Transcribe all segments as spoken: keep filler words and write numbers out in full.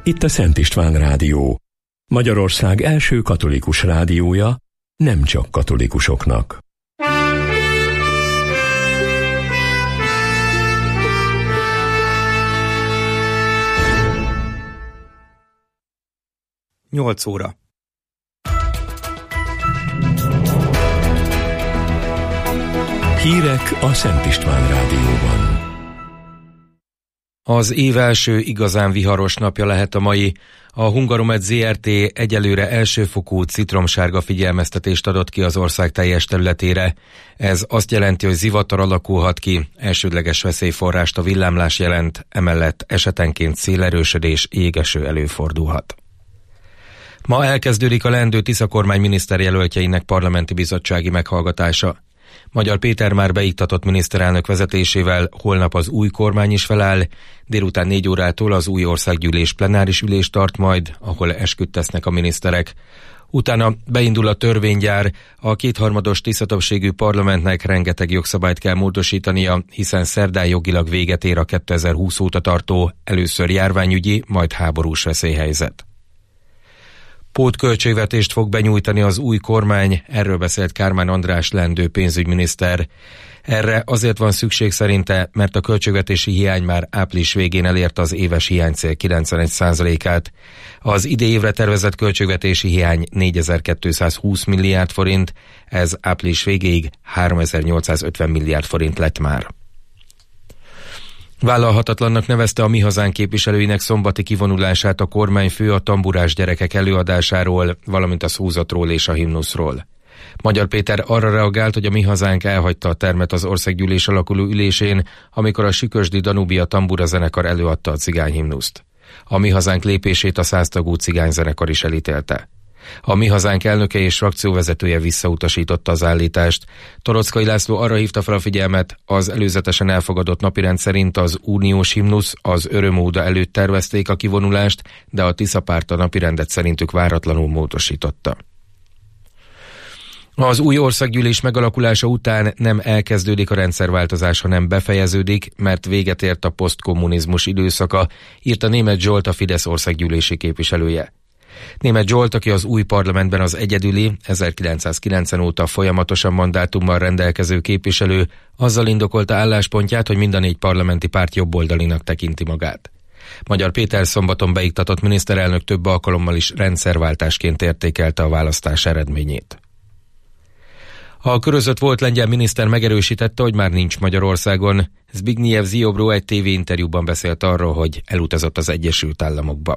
Itt a Szent István Rádió, Magyarország első katolikus rádiója, nem csak katolikusoknak. nyolc óra. Hírek a Szent István Rádióban. Az év első igazán viharos napja lehet a mai. A Hungaromed zé er té egyelőre elsőfokú citromsárga figyelmeztetést adott ki az ország teljes területére. Ez azt jelenti, hogy zivatar alakulhat ki, elsődleges veszélyforrást a villámlás jelent, emellett esetenként szélerősödés, jégeső előfordulhat. Ma elkezdődik a leendő Tisza kormány miniszterjelöltjeinek parlamenti bizottsági meghallgatása. Magyar Péter már beiktatott miniszterelnök vezetésével holnap az új kormány is feláll, délután négy órától az új országgyűlés plenáris ülést tart majd, ahol esküdtesznek a miniszterek. Utána beindul a törvénygyár, a kétharmados tiszatöbbségű parlamentnek rengeteg jogszabályt kell módosítania, hiszen szerdán jogilag véget ér a kétezer-húsz óta tartó először járványügyi, majd háborús veszélyhelyzet. Pótköltségvetést fog benyújtani az új kormány, erről beszélt Kármán András leendő pénzügyminiszter. Erre azért van szükség szerinte, mert a költségvetési hiány már április végén elérte az éves hiánycél kilencvenegy százalékát. Az idei évre tervezett költségvetési hiány négyezer-kétszázhúsz milliárd forint, ez április végéig háromezer-nyolcszázötven milliárd forint lett már. Vállalhatatlannak nevezte a Mi Hazánk képviselőinek szombati kivonulását a kormányfő a tamburás gyerekek előadásáról, valamint a szózatról és a himnuszról. Magyar Péter arra reagált, hogy a Mi Hazánk elhagyta a termet az országgyűlés alakuló ülésén, amikor a Sükösdi Danubia tambura zenekar előadta a cigányhimnuszt. A Mi Hazánk lépését a száztagú cigányzenekar is elítélte. A Mi Hazánk elnöke és frakcióvezetője visszautasította az állítást. Torockai László arra hívta fel a figyelmet, az előzetesen elfogadott napirend szerint az uniós himnusz az örömóda előtt tervezték a kivonulást, de a Tisza párt a napirendet szerintük váratlanul módosította. Az új országgyűlés megalakulása után nem elkezdődik a rendszerváltozás, hanem befejeződik, mert véget ért a posztkommunizmus időszaka, írta Németh Zsolt, a Fidesz országgyűlési képviselője. Németh Zsolt, aki az új parlamentben az egyedüli, ezerkilencszázkilencven óta folyamatosan mandátummal rendelkező képviselő, azzal indokolta álláspontját, hogy mind a négy parlamenti párt jobboldalinak tekinti magát. Magyar Péter szombaton beiktatott miniszterelnök több alkalommal is rendszerváltásként értékelte a választás eredményét. A körözött volt lengyel miniszter megerősítette, hogy már nincs Magyarországon. Zbigniew Ziobro egy tévéinterjúban beszélt arról, hogy elutazott az Egyesült Államokba.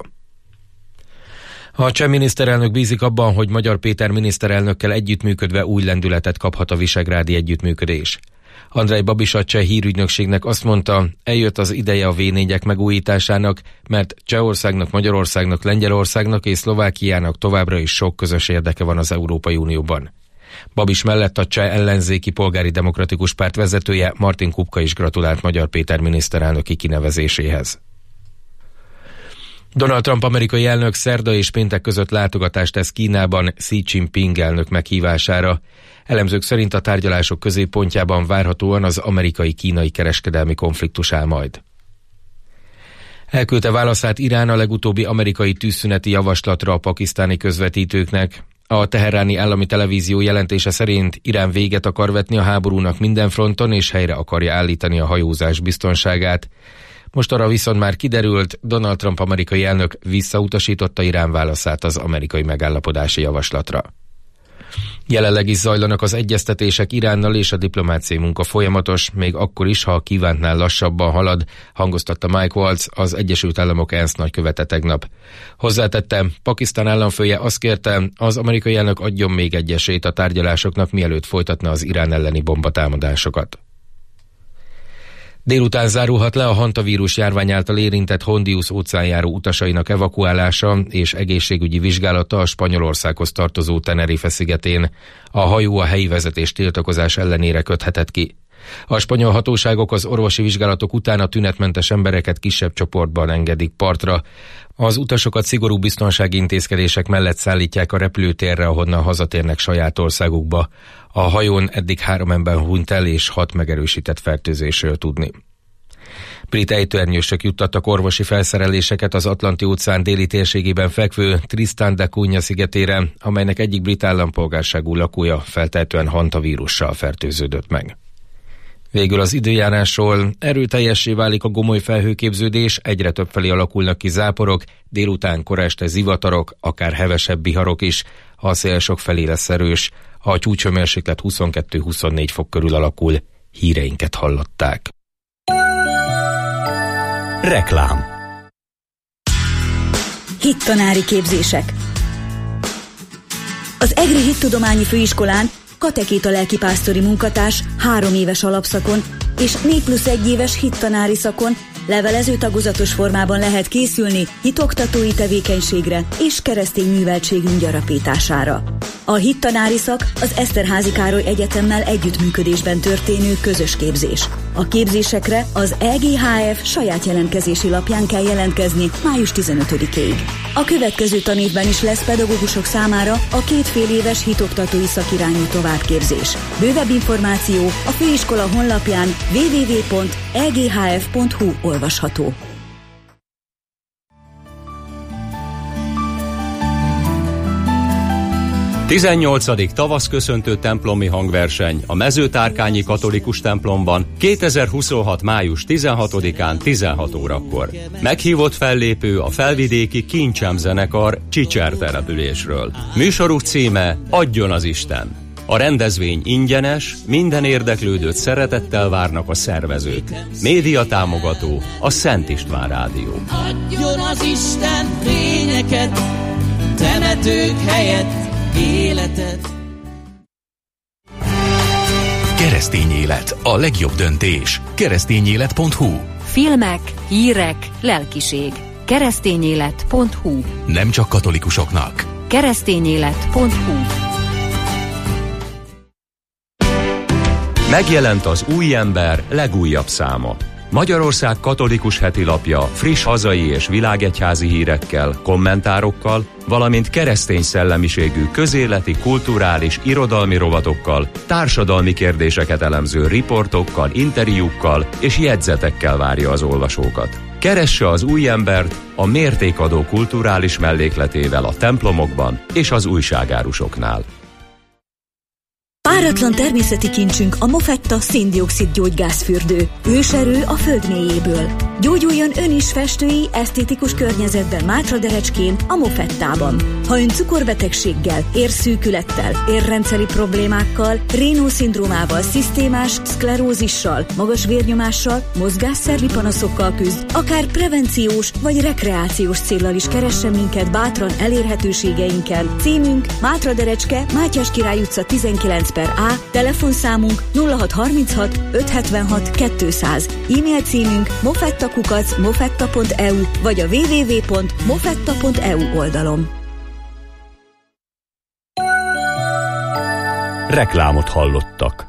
A cseh miniszterelnök bízik abban, hogy Magyar Péter miniszterelnökkel együttműködve új lendületet kaphat a visegrádi együttműködés. Andrej Babis a cseh hírügynökségnek azt mondta, eljött az ideje a vé négyek megújításának, mert Csehországnak, Magyarországnak, Lengyelországnak és Szlovákiának továbbra is sok közös érdeke van az Európai Unióban. Babis mellett a cseh ellenzéki polgári demokratikus párt vezetője Martin Kupka is gratulált Magyar Péter miniszterelnöki kinevezéséhez. Donald Trump amerikai elnök szerda és péntek között látogatást tesz Kínában Xi Jinping elnök meghívására. Elemzők szerint a tárgyalások középpontjában várhatóan az amerikai-kínai kereskedelmi konfliktus áll majd. Elküldte válaszát Irán a legutóbbi amerikai tűzszüneti javaslatra a pakisztáni közvetítőknek. A teheráni állami televízió jelentése szerint Irán véget akar vetni a háborúnak minden fronton, és helyre akarja állítani a hajózás biztonságát. Most arra viszont már kiderült, Donald Trump amerikai elnök visszautasította Irán válaszát az amerikai megállapodási javaslatra. Jelenleg is zajlanak az egyeztetések Iránnal, és a diplomáciai munka folyamatos, még akkor is, ha a kívántnál lassabban halad, hangoztatta Mike Waltz, az Egyesült Államok ENSZ nagykövete tegnap. Hozzátette, Pakisztán államfője azt kérte, az amerikai elnök adjon még egy esélyt a tárgyalásoknak, mielőtt folytatna az Irán elleni bombatámadásokat. Délután zárulhat le a hantavírus járvány által érintett Hondius óceánjáró utasainak evakuálása és egészségügyi vizsgálata a Spanyolországhoz tartozó Tenerife szigetén. A hajó a helyi vezetés tiltakozás ellenére köthetett ki. A spanyol hatóságok az orvosi vizsgálatok után a tünetmentes embereket kisebb csoportban engedik partra. Az utasokat szigorú biztonsági intézkedések mellett szállítják a repülőtérre, ahonnan hazatérnek saját országukba. A hajón eddig három ember hunyt el, és hat megerősített fertőzésről tudni. Brit ejtőernyősök juttattak orvosi felszereléseket az Atlanti-óceán déli térségében fekvő Tristan da Cunha szigetére, amelynek egyik brit állampolgárságú lakója feltehetően hantavírussal fertőződött meg. Végül az időjárásról: erőteljessé válik a gomoly felhőképződés, egyre többfelé alakulnak ki záporok, délután kora este zivatarok, akár hevesebb viharok is, a szél sok felé lesz erős, a csúcshőmérséklet huszonkettő-huszonnégy fok körül alakul. Híreinket hallották. Reklám. Hittanári képzések. Az Egri Hittudományi Főiskolán katekéta lelkipásztori munkatárs három éves alapszakon és négy plusz egy éves hittanári szakon levelező tagozatos formában lehet készülni hitoktatói tevékenységre és keresztény műveltségünk gyarapítására. A hittanári szak az Eszterházy Károly Egyetemmel együttműködésben történő közös képzés. A képzésekre az E G H F saját jelentkezési lapján kell jelentkezni május tizenötödikéig. A következő tanévben is lesz pedagógusok számára a két fél éves hitoktatói szakirányú továbbképzés. Bővebb információ a főiskola honlapján double-u double-u double-u pont e g h f pont h u olvasható. tizennyolcadik tavaszköszöntő templomi hangverseny a Mezőtárkányi Katolikus templomban kétezer-huszonhat. május tizenhatodikán tizenhat órakor. Meghívott fellépő a felvidéki Kincsem zenekar Csicser településről. Műsoruk címe Adjon az Isten. A rendezvény ingyenes, minden érdeklődőt szeretettel várnak a szervezők. Média támogató a Szent István Rádió. Adjon az Isten fényeket, temetők helyett életet. Keresztény élet, a legjobb döntés. keresztényélet pont h u. Filmek, hírek, lelkiség. keresztényélet pont h u. Nem csak katolikusoknak. keresztényélet pont h u. Megjelent az Új Ember legújabb száma. Magyarország katolikus heti lapja friss hazai és világegyházi hírekkel, kommentárokkal, valamint keresztény szellemiségű közéleti, kulturális, irodalmi rovatokkal, társadalmi kérdéseket elemző riportokkal, interjúkkal és jegyzetekkel várja az olvasókat. Keresse az Új Embert a mértékadó kulturális mellékletével a templomokban és az újságárusoknál. Páratlan természeti kincsünk a Mofetta szén-dioxid gyógygázfürdő. Őserő a föld mélyéből. Gyógyuljon ön is festői, esztétikus környezetben Mátraderecskén, a Mofettában. Ha ön cukorbetegséggel, érszűkülettel, érrendszeri problémákkal, Raynaud-szindrómával, szisztémás szklerózissal, magas vérnyomással, mozgásszervi panaszokkal küzd, akár prevenciós vagy rekreációs céllal is keressen minket bátran elérhetőségeinken. Címünk Mátraderecske, Mátyás Király utca tizenkilenc per A, telefonszámunk nulla hat harminchat ötszázhetvenhat kétszáz, e-mail címünk mofettakukac mofetta pont e u vagy a double-u double-u double-u pont mofetta pont e u oldalon. Reklámot hallottak.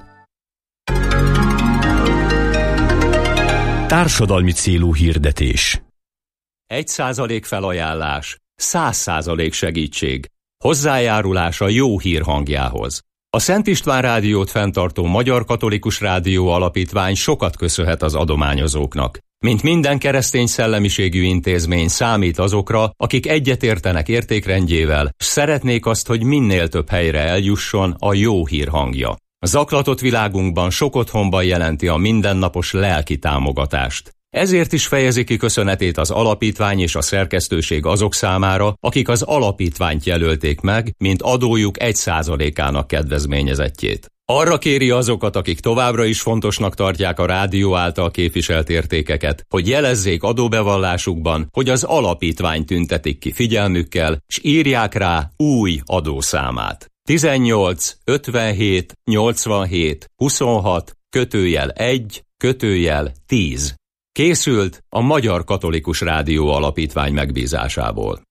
Társadalmi célú hirdetés. Egy százalék felajánlás, száz százalék segítség. Hozzájárulás a jó hír hangjához. A Szent István Rádiót fenntartó Magyar Katolikus Rádió Alapítvány sokat köszönhet az adományozóknak. Mint minden keresztény szellemiségű intézmény számít azokra, akik egyetértenek értékrendjével, s szeretnék azt, hogy minél több helyre eljusson a jó hír hangja. A zaklatott világunkban sok otthonban jelenti a mindennapos lelki támogatást. Ezért is fejezi ki köszönetét az alapítvány és a szerkesztőség azok számára, akik az alapítványt jelölték meg, mint adójuk egy százalékának kedvezményezettjét. Arra kéri azokat, akik továbbra is fontosnak tartják a rádió által képviselt értékeket, hogy jelezzék adóbevallásukban, hogy az alapítvány tüntetik ki figyelmükkel, s írják rá új adószámát. tizennyolc ötvenhét nyolcvanhét huszonhat kötőjel egy kötőjel tíz. Készült a Magyar Katolikus Rádió Alapítvány megbízásából.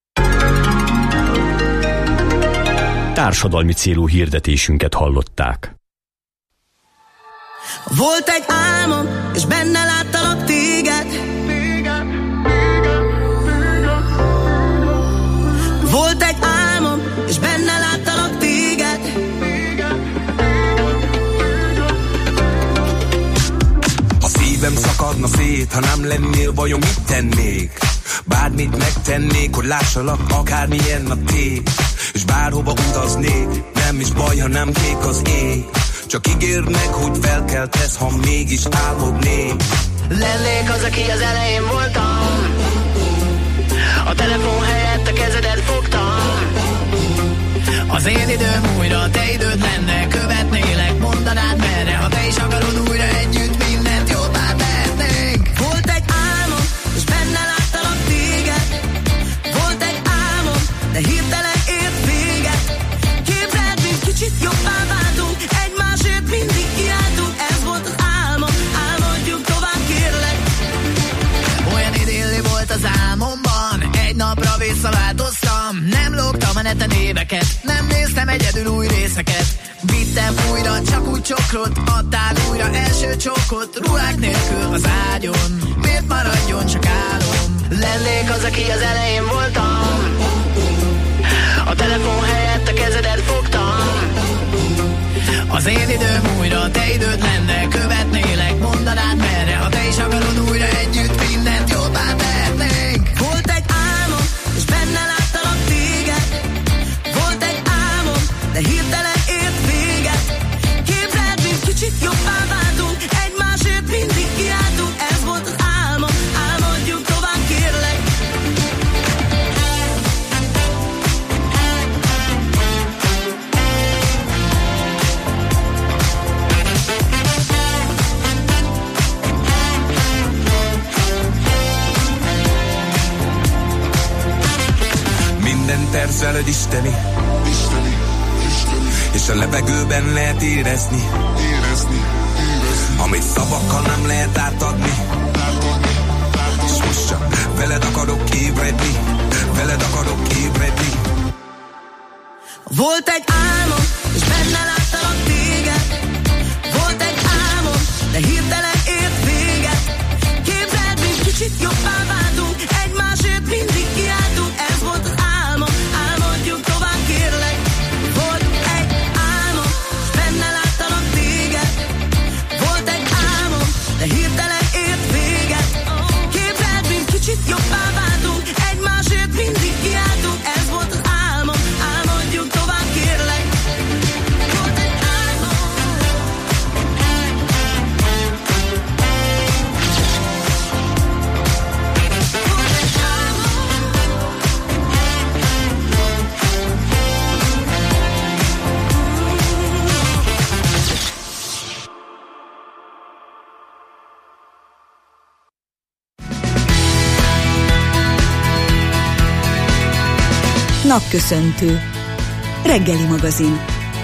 Társadalmi célú hirdetésünket hallották. Volt egy álmom, és benne láttalak téged. Volt egy álmom, és benne láttalak téged. A szívem szakadna szét, ha nem lennél, vajon mit tennék? Bármit megtennék, hogy lássalak, akármilyen a tép. És bárhova utaznék, nem is baj, ha nem kék az ég. Csak ígérd meg, hogy felkeltesz, ha mégis álmodnék. Lennék az, aki az elején voltam. A telefon helyett a kezedet fogtam. Az én időm újra, te időd lenne. Követnélek, mondanád merre. Ha te is akarod újra együtt, mindent jót már tehetnénk. Volt egy álmom, és benne láttalak téged. Volt egy álmom, de hirtelen ért véget. Képzeld, mint kicsit jobbá váltunk. Egymásért mindig kiáltunk. Ez volt az álmom, álmodjunk tovább, kérlek. Olyan idilli volt az álmomban, egy napra visszaváltoztam. Nem lógtam a neten éveket, nem néztem egyedül új részeket. Vittem újra, csak úgy csokrot, adtál újra első csókot. Ruhák nélkül az ágyon, miért maradjon csak álom? Lennék az, aki az elején voltam. A telefon helyett a kezedet fogtam. Az én időm újra, te időd lenne. Követnélek, mondanád merre. Ha te is akarod újra együtt, mindent jót már tehetnénk. Volt egy álmom, és benne láttalak téged. Volt egy álmom, de hirtelen ért véget. Képzeld, mint kicsit jobbá váltunk. Egymásért mindig kiáltunk. Ez volt az álmom, álmodjunk tovább, kérlek. Minden terv veled isteni, isteni, isteni. És a levegőben lehet érezni, érezni, érezni. Amit szavakkal nem lehet átadni, átadni, átadni. És most csak veled akarok ébredni, veled akarok ébredni. Volt egy álmom, és benne láttalak téged. Volt egy álmom, de hirtelen ért véget. Képzeld, mint kicsit jobbá váltunk. Egymásért mindig kiáltunk. Ez volt az álmom, álmodjunk tovább, kérlek. Volt egy álmom, és benne láttalak téged. Volt egy álmom, de hirtelen ért véget. Képzeld, mint kicsit jobbá váltunk. Egymásért mindig kiáltunk. Ez volt az álmom, álmodjunk tovább, kérlek. Volt egy álmom. Volt egy álmom. Napköszöntő. Reggeli magazin.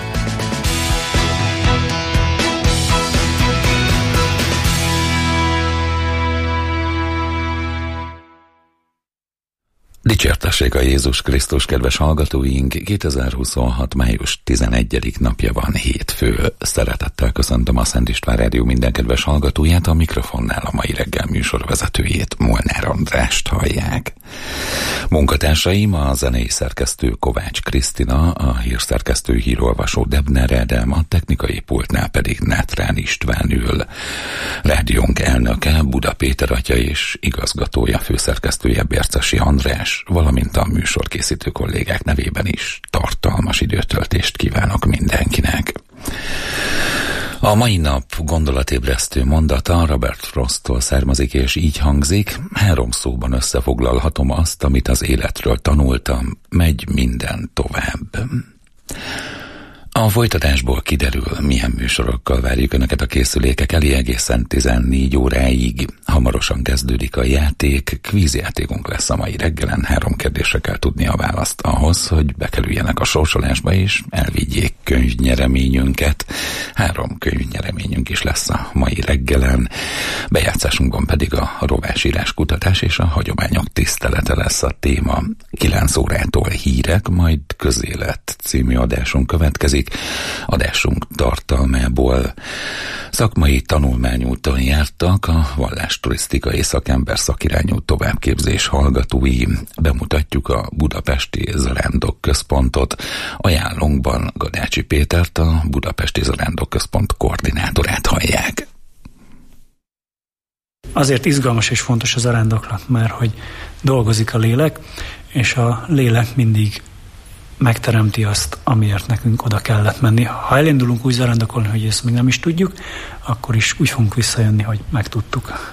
Dicsértessék a Jézus Krisztus, kedves hallgatóink! kétezer-huszonhat. május tizenegyedik napja van, hétfő. Szeretettel köszöntöm a Szent István Rádió minden kedves hallgatóját, a mikrofonnál a mai reggel műsorvezetőjét, Molnár Andrást hallják. Munkatársaim a zenei szerkesztő Kovács Krisztina, a hírszerkesztő hírolvasó Debner Ádám, a technikai pultnál pedig Nátrán István ül. Rádiónk elnöke Buda Péter atya és igazgatója, főszerkesztője Bércesi András, valamint a műsorkészítő kollégák nevében is tartalmas időtöltést kívánok mindenkinek. A mai nap gondolatébresztő mondata Robert Frosttól származik, és így hangzik: három szóban összefoglalhatom azt, amit az életről tanultam, megy minden tovább. A folytatásból kiderül, milyen műsorokkal várjuk Önöket a készülékek elé egészen tizennégy óráig. Hamarosan kezdődik a játék, kvízjátékunk lesz a mai reggelen, három kérdésre kell tudni a választ ahhoz, hogy bekerüljenek a sorsolásba és elvigyék könyvnyereményünket. Három könyvnyereményünk is lesz a mai reggelen. Bejátszásunkban pedig a rovásírás kutatás és a hagyományok tisztelete lesz a téma. kilenc órától hírek, majd közélet című adásunk következik. Adásunk tartalmából szakmai tanulmányúton jártak a vallásturisztikai szakember szakirányú továbbképzés hallgatói. Bemutatjuk a Budapesti Zarándok Központot. Ajánlónkban Gadácsi Pétert, a Budapesti Zarándok Központ koordinátorát hallják. Azért izgalmas és fontos az arándoklat, mert hogy dolgozik a lélek, és a lélek mindig megteremti azt, amiért nekünk oda kellett menni. Ha elindulunk úgy zarándokolni, hogy ezt még nem is tudjuk, akkor is úgy fogunk visszajönni, hogy megtudtuk.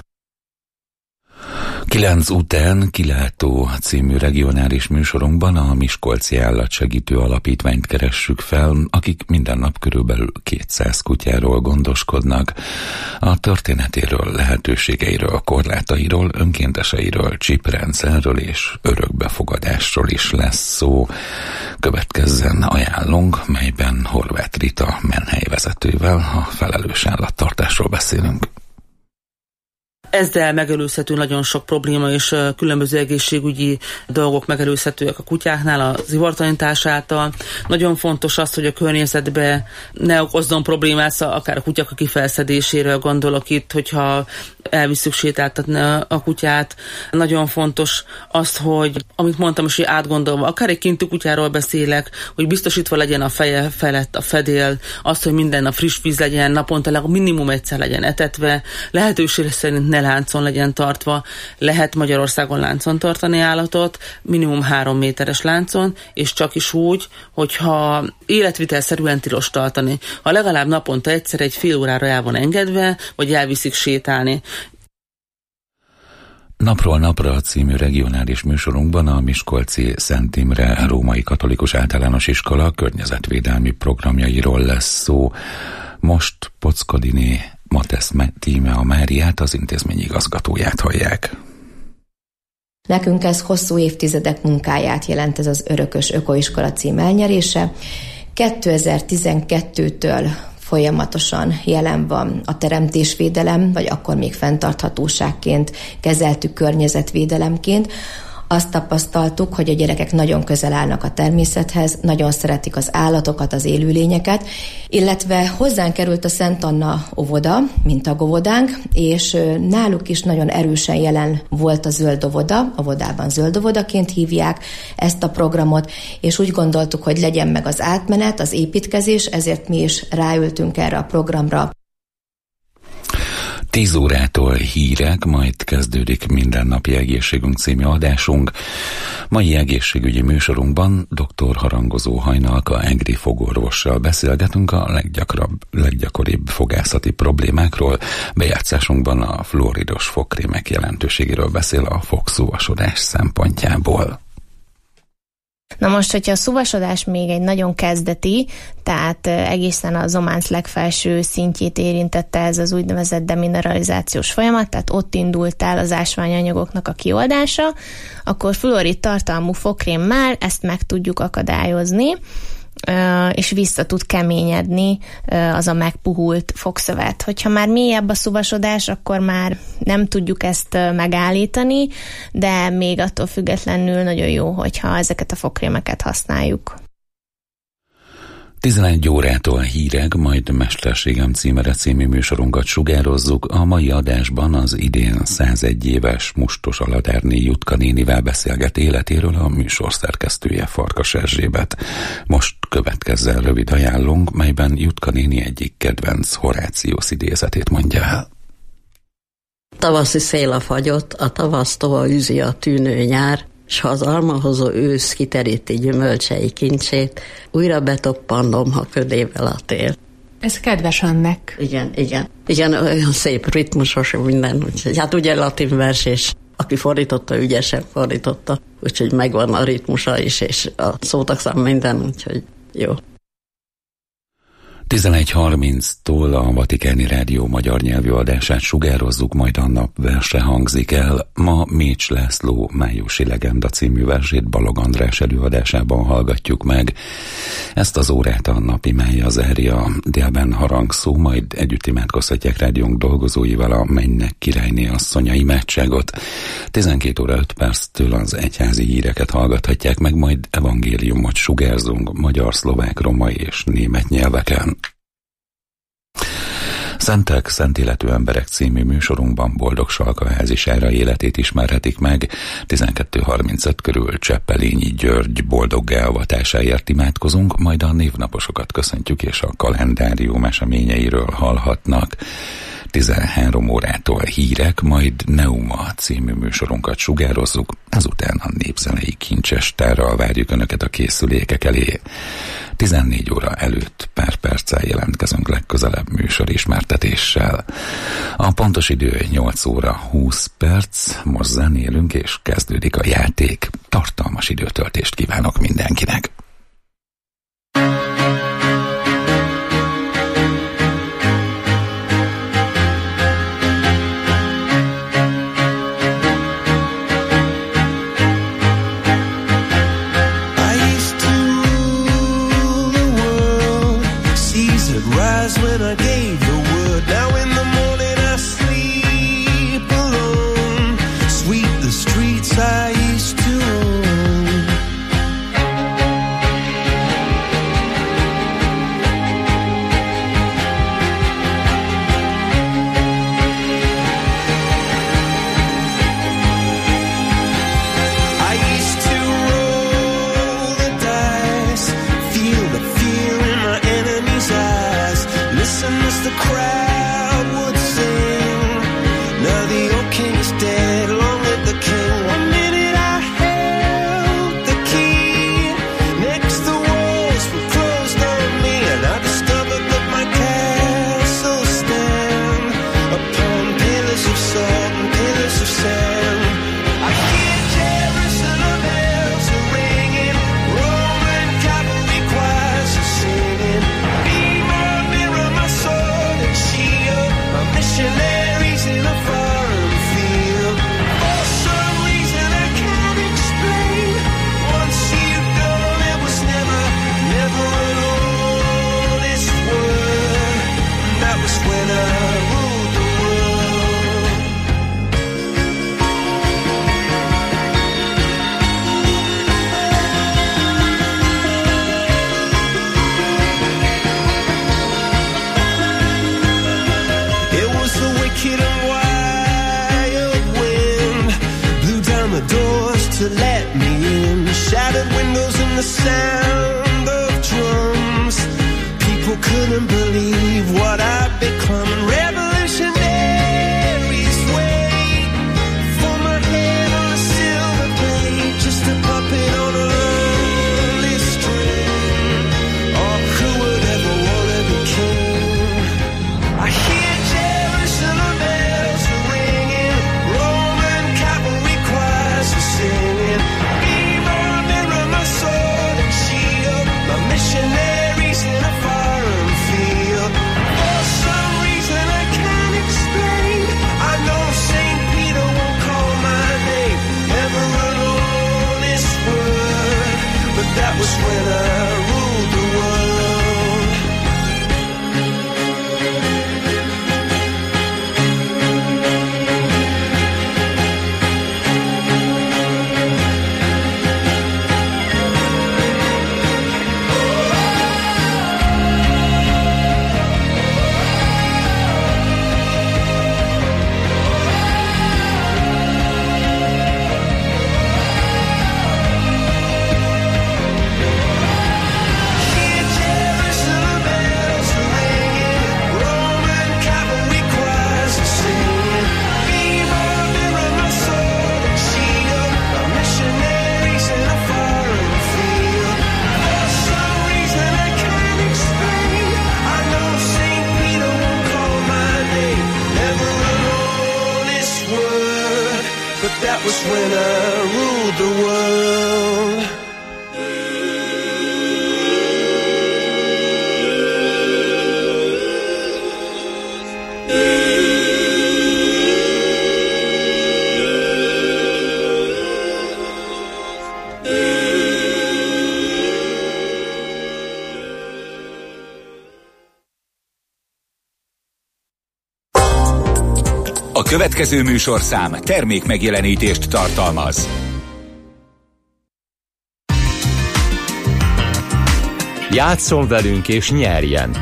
Kilenc után Kilátó című regionális műsorunkban a Miskolci Állatsegítő Alapítványt keressük fel, akik minden nap körülbelül kétszáz kutyáról gondoskodnak. A történetéről, lehetőségeiről, korlátairól, önkénteseiről, csiprendszerről és örökbefogadásról is lesz szó. Következzen ajánlunk, melyben Horváth Rita menhelyvezetővel a felelős állattartásról beszélünk. Ezzel megelőzhető nagyon sok probléma, és különböző egészségügyi dolgok megelőzhetőek a kutyáknál, a zivartanítás által. Nagyon fontos az, hogy a környezetbe ne okozzon problémát, akár a kutyák kifelszedéséről gondolok itt, hogyha elviszük sétáltatni a kutyát. Nagyon fontos az, hogy amit mondtam is, hogy átgondolva, akár egy kintű kutyáról beszélek, hogy biztosítva legyen a feje felett a fedél, az, hogy minden nap friss víz legyen, naponta legalább minimum egyszer legyen etetve, lehetőség szerint ne láncon legyen tartva, lehet Magyarországon láncon tartani állatot, minimum három méteres láncon, és csak is úgy, hogyha életvitelszerűen tilos tartani. Ha legalább naponta egyszer egy fél órára el van engedve, vagy elviszik sétálni. Napról napra című regionális műsorunkban a Miskolci Szent Imre Római Katolikus Általános Iskola környezetvédelmi programjairól lesz szó. Most Poczkodini Matesz Tímea Máriát, az intézmény igazgatóját hallják. Nekünk ez hosszú évtizedek munkáját jelent, ez az Örökös Ökoiskola cím elnyerése. kétezer-tizenkettőtől folyamatosan jelen van a teremtésvédelem, vagy akkor még fenntarthatóságként kezeltük környezetvédelemként. Azt tapasztaltuk, hogy a gyerekek nagyon közel állnak a természethez, nagyon szeretik az állatokat, az élőlényeket, illetve hozzánk került a Szent Anna óvoda, mint tagóvodánk, és náluk is nagyon erősen jelen volt a zöld óvoda, óvodában zöld óvodaként hívják ezt a programot, és úgy gondoltuk, hogy legyen meg az átmenet, az építkezés, ezért mi is ráültünk erre a programra. Tíz órától hírek, majd kezdődik Mindennapi Egészségünk című adásunk. Mai egészségügyi műsorunkban dr. Harangozó Hajnalka egri fogorvossal beszélgetünk a leggyakrabb, leggyakoribb fogászati problémákról. Bejátszásunkban a fluoridos fogkrémek jelentőségéről beszél a fogszúvasodás szempontjából. Na most, hogyha a szúvasodás még egy nagyon kezdeti, tehát egészen a zománc legfelső szintjét érintette ez az úgynevezett demineralizációs folyamat, tehát ott indult el az ásványanyagoknak a kioldása, akkor fluorid tartalmú fogkrémmel ezt meg tudjuk akadályozni, és vissza tud keményedni az a megpuhult fogszövet. Hogyha már mélyebb a szúvasodás, akkor már nem tudjuk ezt megállítani, de még attól függetlenül nagyon jó, hogyha ezeket a fogkrémeket használjuk. tizenegy órától hírek, majd Mesterségem címere című műsorunkat sugározzuk. A mai adásban az idén százegy éves Mustos Aladárné Jutka nénivel beszélget életéről a műsor szerkesztője, Farkas Erzsébet. Most következzen rövid ajánlónk, melyben Jutka néni egyik kedvenc Horáciusz idézetét mondja el. Tavaszi szél a fagyot, a tavasztól űzi a tűnő nyár, s ha az almahozó ősz kiteríti gyümölcsei kincsét, újra betoppannom, ha ködével a tél. Ez kedves önnek. Igen, igen. Igen, olyan szép ritmusos minden, úgyhogy hát ugye latin vers, és aki fordította, ügyesen fordította, úgyhogy megvan a ritmusa is, és a szótagszám minden, úgyhogy jó. tizenegy harminctól a Vatikáni Rádió magyar nyelvű adását sugározzuk, majd a nap verse hangzik el. Ma Mécs László Májusi Legenda című versét Balog András előadásában hallgatjuk meg. Ezt az órát a napi mája zárja, délben harangszó, majd együtt imádkozhatják rádiónk dolgozóival a Mennynek királyné asszonya imádságot. tizenkét óra öt perctől az egyházi híreket hallgathatják meg, majd evangéliumot sugárzunk magyar, szlovák, romai és német nyelveken. Szentek, szent életű emberek című műsorunkban Boldog Salkaházi Sára életét ismerhetik meg. tizenkettő harmincöt körül Cseppelényi György boldoggá avatásáért imádkozunk, majd a névnaposokat köszöntjük és a kalendárium eseményeiről hallhatnak. tizenhárom órától hírek, majd Neuma című műsorunkat sugározzuk, ezután a népzenei kincsestárral várjuk Önöket a készülékek elé. tizennégy óra előtt pár perccel jelentkezünk legközelebb műsorismertetéssel. A pontos idő nyolc óra húsz perc, most zenélünk és kezdődik a játék. Tartalmas időtöltést kívánok mindenkinek! When I gave the word, now in the morning I sleep alone. Sweep the streets I used to own. I used to roll the dice, feel the fear in my enemy's eyes. Listen as the crowd would sing. Now the old king is dead, long live the king. One minute I held the key, next the walls were closed on me, and I discovered that my castle stand upon pillars of salt and pillars of sand. I hear Jerusalem bells are ringing, Roman cavalry choirs are singing. Be my mirror, my sword and shield, my missionaries in a foreign field. For some reason I can't explain, once you've gone it was never, never an honest word. That was when I ruled the world. It was the wicked and wild wind, blew down the doors to let me in, shattered windows and the sound of drums. People couldn't believe what I'd become. Revolutionaries wait for my head on a silver plate, just a puppet on a lonely string. Oh, who would ever want to be king? I hear Jerusalem bells are ringing, Roman cavalry choirs are singing. Be my mirror, my sword and shield, my missionaries in a foreign field. For some reason I can't explain, I know Saint Peter won't call my name, never an honest word, but that was when I ruled the world. Hear Jerusalem bells are ringing, Roman cavalry choirs are singing. Be my mirror, my sword and shield, my missionaries in a foreign field. For some reason I can't explain, I know Saint Peter won't call my name, never an honest word, but that was when I ruled the world. A következő műsorszám termék megjelenítést tartalmaz. Játsszon velünk és nyerjen!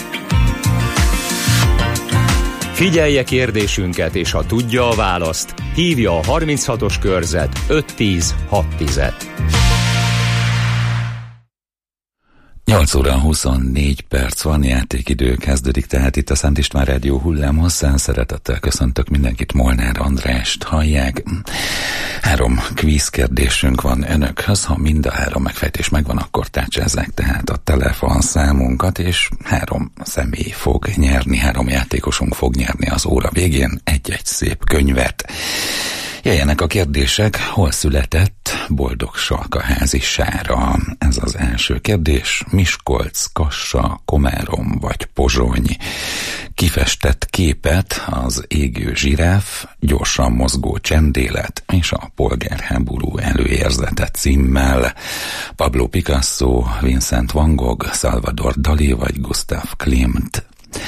Figyelje kérdésünket, és ha tudja a választ, hívja a harminchatos körzet öt tíz hat tíz. nyolc óra huszonnégy perc van, játékidő kezdődik, tehát itt a Szent István Rádió hullámhosszán. Szeretettel köszöntök mindenkit, Molnár Andrást hallják. Három kvíz kérdésünk van önökhöz, ha mind a három megfejtés megvan, akkor tárcsázzák tehát a telefonszámunkat, és három személy fog nyerni, három játékosunk fog nyerni az óra végén egy-egy szép könyvet. Jöjjenek a kérdések, hol született Boldog Salkaházi Sára? Ez az első kérdés. Miskolc, Kassa, Komárom vagy Pozsony? Kifestett képet az Égő zsiráf, Gyorsan mozgó csendélet és a Polgárháború előérzete címmel. Pablo Picasso, Vincent van Gogh, Salvador Dali vagy Gustav Klimt?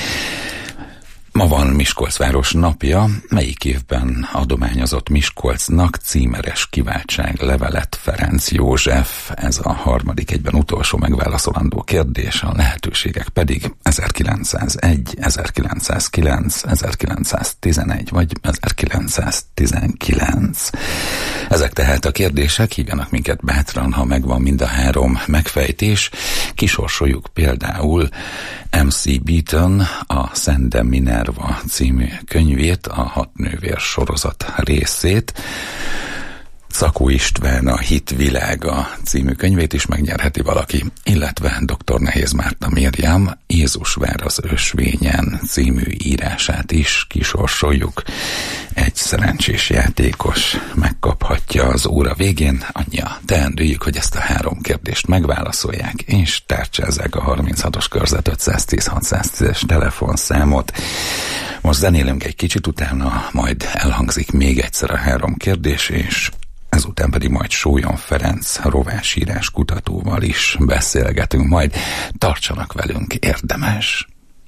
Ma van Miskolcváros napja. Melyik évben adományozott Miskolcnak címeres kiváltság levelet Ferenc József? Ez a harmadik egyben utolsó megválaszolandó kérdés, a lehetőségek pedig ezerkilencszázegy, ezerkilencszázkilenc, ezerkilencszáztizenegy vagy ezerkilencszáztizenkilenc. Ezek tehát a kérdések, hívjanak minket bátran, ha megvan mind a három megfejtés. Kisorsoljuk például em cé Beaton a Szende Minerva című könyvét, a Hat nővér sorozat részét. Szakó István a Hit világa című könyvét is megnyerheti valaki, illetve doktor Nehéz Márta Miriam Jézus vár az ösvényen című írását is kisorsoljuk. Egy szerencsés játékos megkaphatja az óra végén. Annyi a teendőjük, hogy ezt a három kérdést megválaszolják, és tárcsázzák a harminchatos körzet ötszáztíz hatszáztízes telefonszámot. Most zenélünk egy kicsit, utána majd elhangzik még egyszer a három kérdés, és ezután pedig majd Sólyom Ferenc rovásírás kutatóval is beszélgetünk, majd tartsanak velünk, érdemes.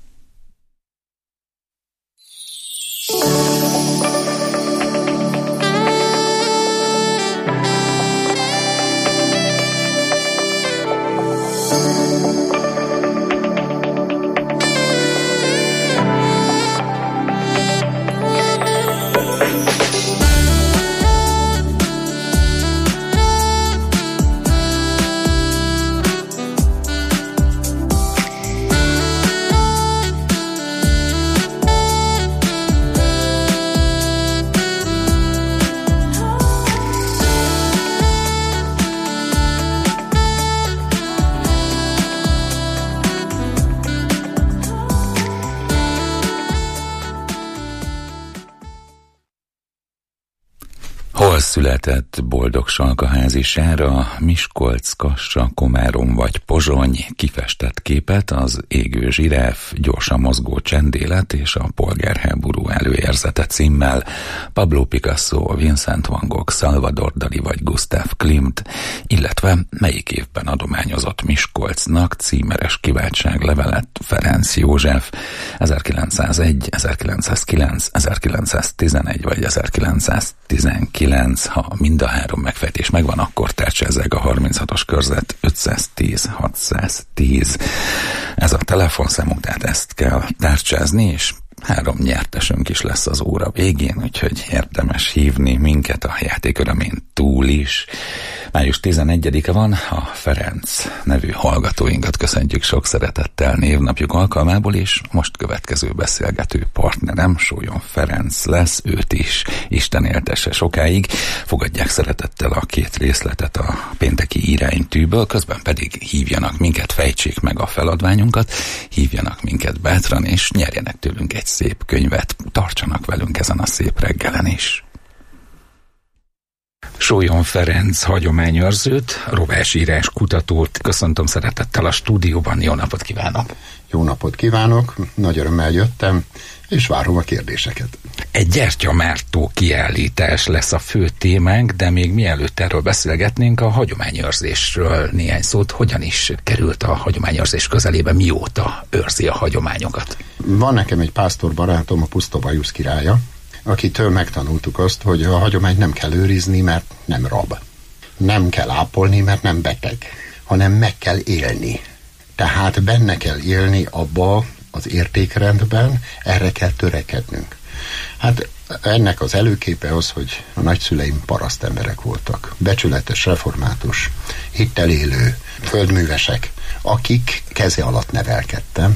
Hol született Boldog Salkaházi Sára? Miskolc, Kassa, Komárom vagy Pozsony? Kifestett képet az Égő zsiráf, Gyorsan mozgó csendélet és a Polgárháború előérzete címmel. Pablo Picasso, Vincent van Gogh, Salvador Dali vagy Gustav Klimt, illetve melyik évben adományozott Miskolcnak címeres kiváltság levelet Ferenc József? ezerkilencszázegy, ezerkilencszázkilenc, ezerkilencszáztizenegy vagy ezerkilencszáztizenkilenc. Ha mind a három megfejtés megvan, akkor tárcsázzák a harminchatos körzet ötszáztíz hatszáztíz. Ez a telefonszámunk, tehát ezt kell tárcsázni, és három nyertesünk is lesz az óra végén, úgyhogy érdemes hívni minket a játék örömén túl is. május tizenegyedike van, a Ferenc nevű hallgatóinkat köszöntjük sok szeretettel névnapjuk alkalmából, és most következő beszélgető partnerem Sólyom Ferenc lesz, őt is Isten éltesse sokáig. Fogadják szeretettel a két részletet a pénteki iránytűből, közben pedig hívjanak minket, fejtsék meg a feladványunkat, hívjanak minket bátran, és nyerjenek tőlünk egy szép könyvet, tartsanak velünk ezen a szép reggelen is. Sólyom Ferenc hagyományőrzőt, rovásírás kutatót köszöntöm szeretettel a stúdióban. Jó napot kívánok! Jó napot kívánok, nagy örömmel jöttem, és várom a kérdéseket. Egy gyertyamártó kiállítás lesz a fő témánk, de még mielőtt erről beszélgetnénk, a hagyományőrzésről néhány szót. Hogyan is került a hagyományőrzés közelébe, mióta őrzi a hagyományokat? Van nekem egy pásztor barátom, a Pusztobajusz királya, akitől megtanultuk azt, hogy a hagyományt nem kell őrizni, mert nem rab. Nem kell ápolni, mert nem beteg, hanem meg kell élni. Tehát benne kell élni abba az értékrendben, erre kell törekednünk. Hát ennek az előképe az, hogy a nagyszüleim parasztemberek voltak. Becsületes, református, hittel élő, földművesek, akik keze alatt nevelkedtem,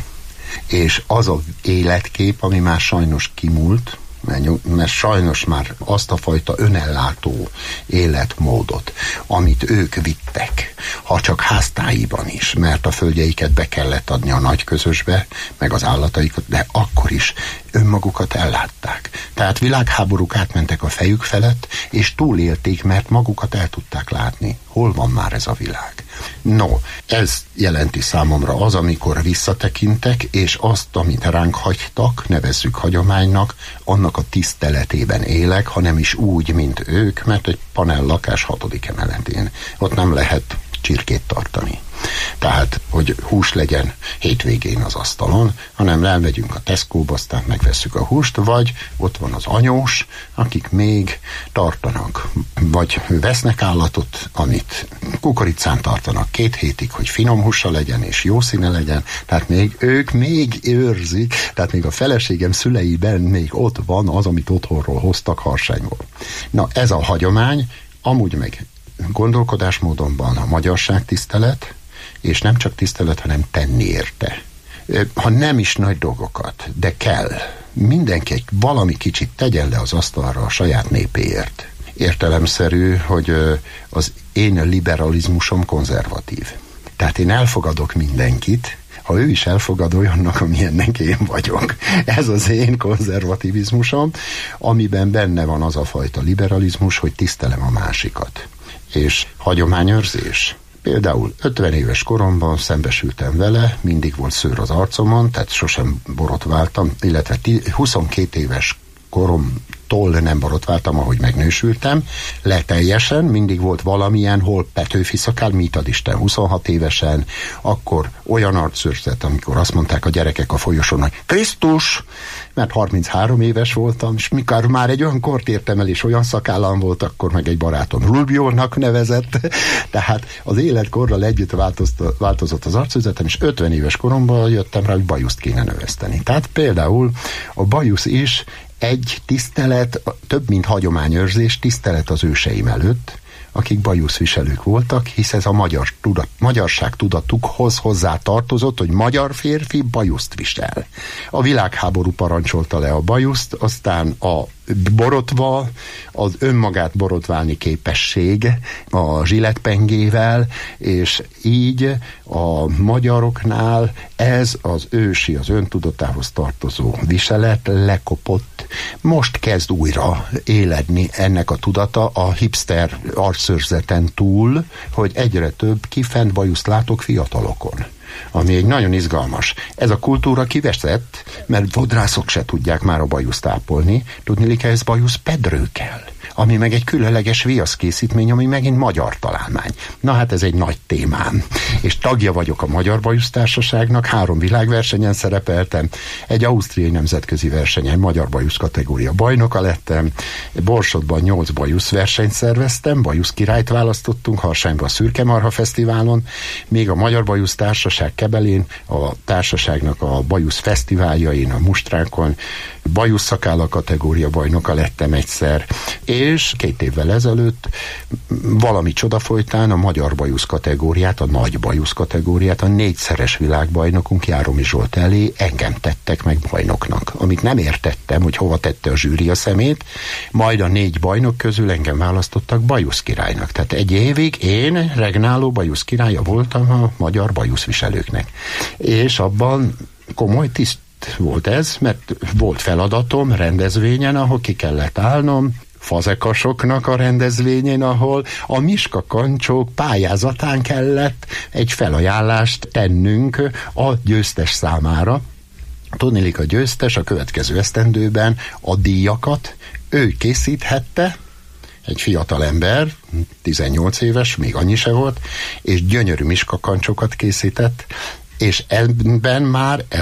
és az az életkép, ami már sajnos kimúlt, mert sajnos már azt a fajta önellátó életmódot, amit ők vittek, ha csak háztáiban is, mert a földjeiket be kellett adni a nagy közösbe, meg az állataikat, de akkor is önmagukat ellátták. Tehát világháborúk átmentek a fejük felett, és túlélték, mert magukat el tudták látni. Hol van már ez a világ? No, ez jelenti számomra az, amikor visszatekintek, és azt, amit ránk hagytak, nevezzük hagyománynak, annak a tiszteletében élek, ha nem is úgy, mint ők, mert egy panel lakás hatodik emeletén. Ott nem lehet csirkét tartani. Tehát, hogy hús legyen hétvégén az asztalon, hanem elmegyünk a Tesco-ba, aztán megvesszük a húst, vagy ott van az anyós, akik még tartanak, vagy vesznek állatot, amit kukoricán tartanak két hétig, hogy finom húsa legyen, és jó színe legyen, tehát még ők még őrzik, tehát még a feleségem szüleiben még ott van az, amit otthonról hoztak Harsányból. Na, ez a hagyomány, amúgy meg gondolkodásmódonban a magyarság tisztelet, és nem csak tisztelet, hanem tenni érte. Ha nem is nagy dolgokat, de kell. Mindenki valami kicsit tegyen le az asztalra a saját népéért. Értelemszerű, hogy az én liberalizmusom konzervatív. Tehát én elfogadok mindenkit, ha ő is elfogad olyannak, amilyennek én vagyok. Ez az én konzervativizmusom, amiben benne van az a fajta liberalizmus, hogy tisztelem a másikat. És hagyományőrzés. Például ötven éves koromban szembesültem vele, mindig volt szőr az arcomon, tehát sosem borotváltam, illetve huszonkét éves koromtól nem borotváltam, ahogy megnősültem, le teljesen, mindig volt valamilyen, hol Petőfi szakál, mit ad Isten, huszonhat évesen, akkor olyan arcszőrzet, amikor azt mondták a gyerekek a folyosón, hogy Krisztus, mert harminchárom éves voltam, és mikor már egy olyan kort értem el, és olyan szakállam volt, akkor meg egy barátom Rubionak nevezett, tehát az életkorral együtt változott az arcszőrzetem, és ötven éves koromban jöttem rá, hogy bajuszt kéne növeszteni. Tehát például a bajusz is egy tisztelet, több mint hagyományőrzés, tisztelet az őseim előtt, akik bajuszviselők voltak, hisz ez a magyar tudat, magyarság tudatukhoz hozzá tartozott, hogy magyar férfi bajuszt visel. A világháború parancsolta le a bajuszt, aztán a borotva, az önmagát borotválni képesség a zsiletpengével, és így a magyaroknál ez az ősi, az öntudatához tartozó viselet lekopott. Most kezd újra éledni ennek a tudata a hipster arcszőrzeten túl, hogy egyre több kifent bajuszt látok fiatalokon. Ami egy nagyon izgalmas. Ez a kultúra kiveszett, mert fodrászok se tudják már a bajuszt ápolni. Tudniillik, ehhez bajusz pedrő kell, ami meg egy különleges viaszkészítmény, ami megint magyar találmány. Na hát ez egy nagy témám. És tagja vagyok a Magyar Bajusztársaságnak, három világversenyen szerepeltem, egy ausztriai nemzetközi versenyen magyar bajusz kategória bajnoka lettem, Borsodban nyolc bajusz versenyt szerveztem, bajusz királyt választottunk, Harsányban a Szürke Marha Fesztiválon, még a Magyar Bajusztársaság Kebelén, a társaságnak a bajusz fesztiváljain, a Mustrákon bajusz szakálla kategória bajnoka lettem egyszer, és két évvel ezelőtt valami csoda folytán a magyar bajusz kategóriát, a nagy bajusz kategóriát, a négyszeres világbajnokunk Járomi Zsolt elé engem tettek meg bajnoknak, amit nem értettem, hogy hova tette a zsűri a szemét, majd a négy bajnok közül engem választottak bajusz királynak. Tehát egy évig én regnáló bajusz királya voltam a magyar bajuszviselőknek. És abban komoly tiszt volt ez, mert volt feladatom rendezvényen, ahol ki kellett állnom, fazekasoknak a rendezvényén, ahol a Miska Kancsók pályázatán kellett egy felajánlást tennünk a győztes számára. Tudniillik, a győztes a következő esztendőben a díjakat ő készíthette, egy fiatal ember, tizennyolc éves, még annyi se volt, és gyönyörű Miska Kancsokat készített, és ebben már ez a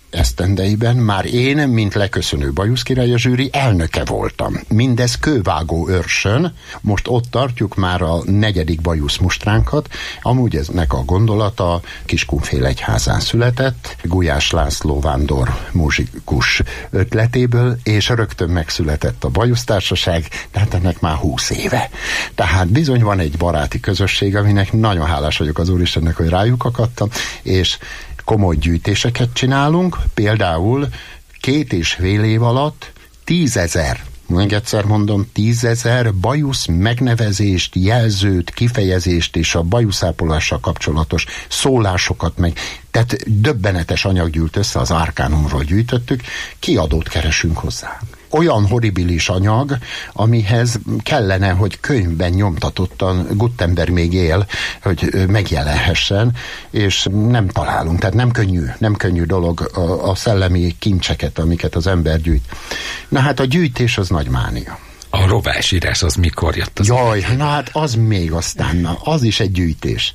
esztendeiben már én, mint leköszönő bajuszkirály, a zsűri elnöke voltam. Mindez Kővágó Őrsön, most ott tartjuk már a negyedik bajuszmustránkat. Amúgy eznek a gondolata Kiskunfélegyházán született, Gulyás László vándor muzsikus ötletéből, és rögtön megszületett a bajusztársaság, tehát ennek már húsz éve. Tehát bizony van egy baráti közösség, aminek nagyon hálás vagyok az Úristennek, hogy rájuk akadtam, és komoly gyűjtéseket csinálunk, például két és fél év alatt tízezer, még egyszer mondom, tízezer bajusz megnevezést, jelzőt, kifejezést és a bajuszápolással kapcsolatos szólásokat meg, tehát döbbenetes anyag gyűlt össze, az Arkánumról gyűjtöttük, kiadót keresünk hozzá. Olyan horribilis anyag, amihez kellene, hogy könyvben nyomtatottan, Gutenberg még él, hogy megjelenhessen, és nem találunk, tehát nem könnyű, nem könnyű dolog a, a szellemi kincseket, amiket az ember gyűjt. Na hát a gyűjtés az nagy mánia. A rovásírás az mikor jött? Az Jaj, na hát az még aztán, na, az is egy gyűjtés.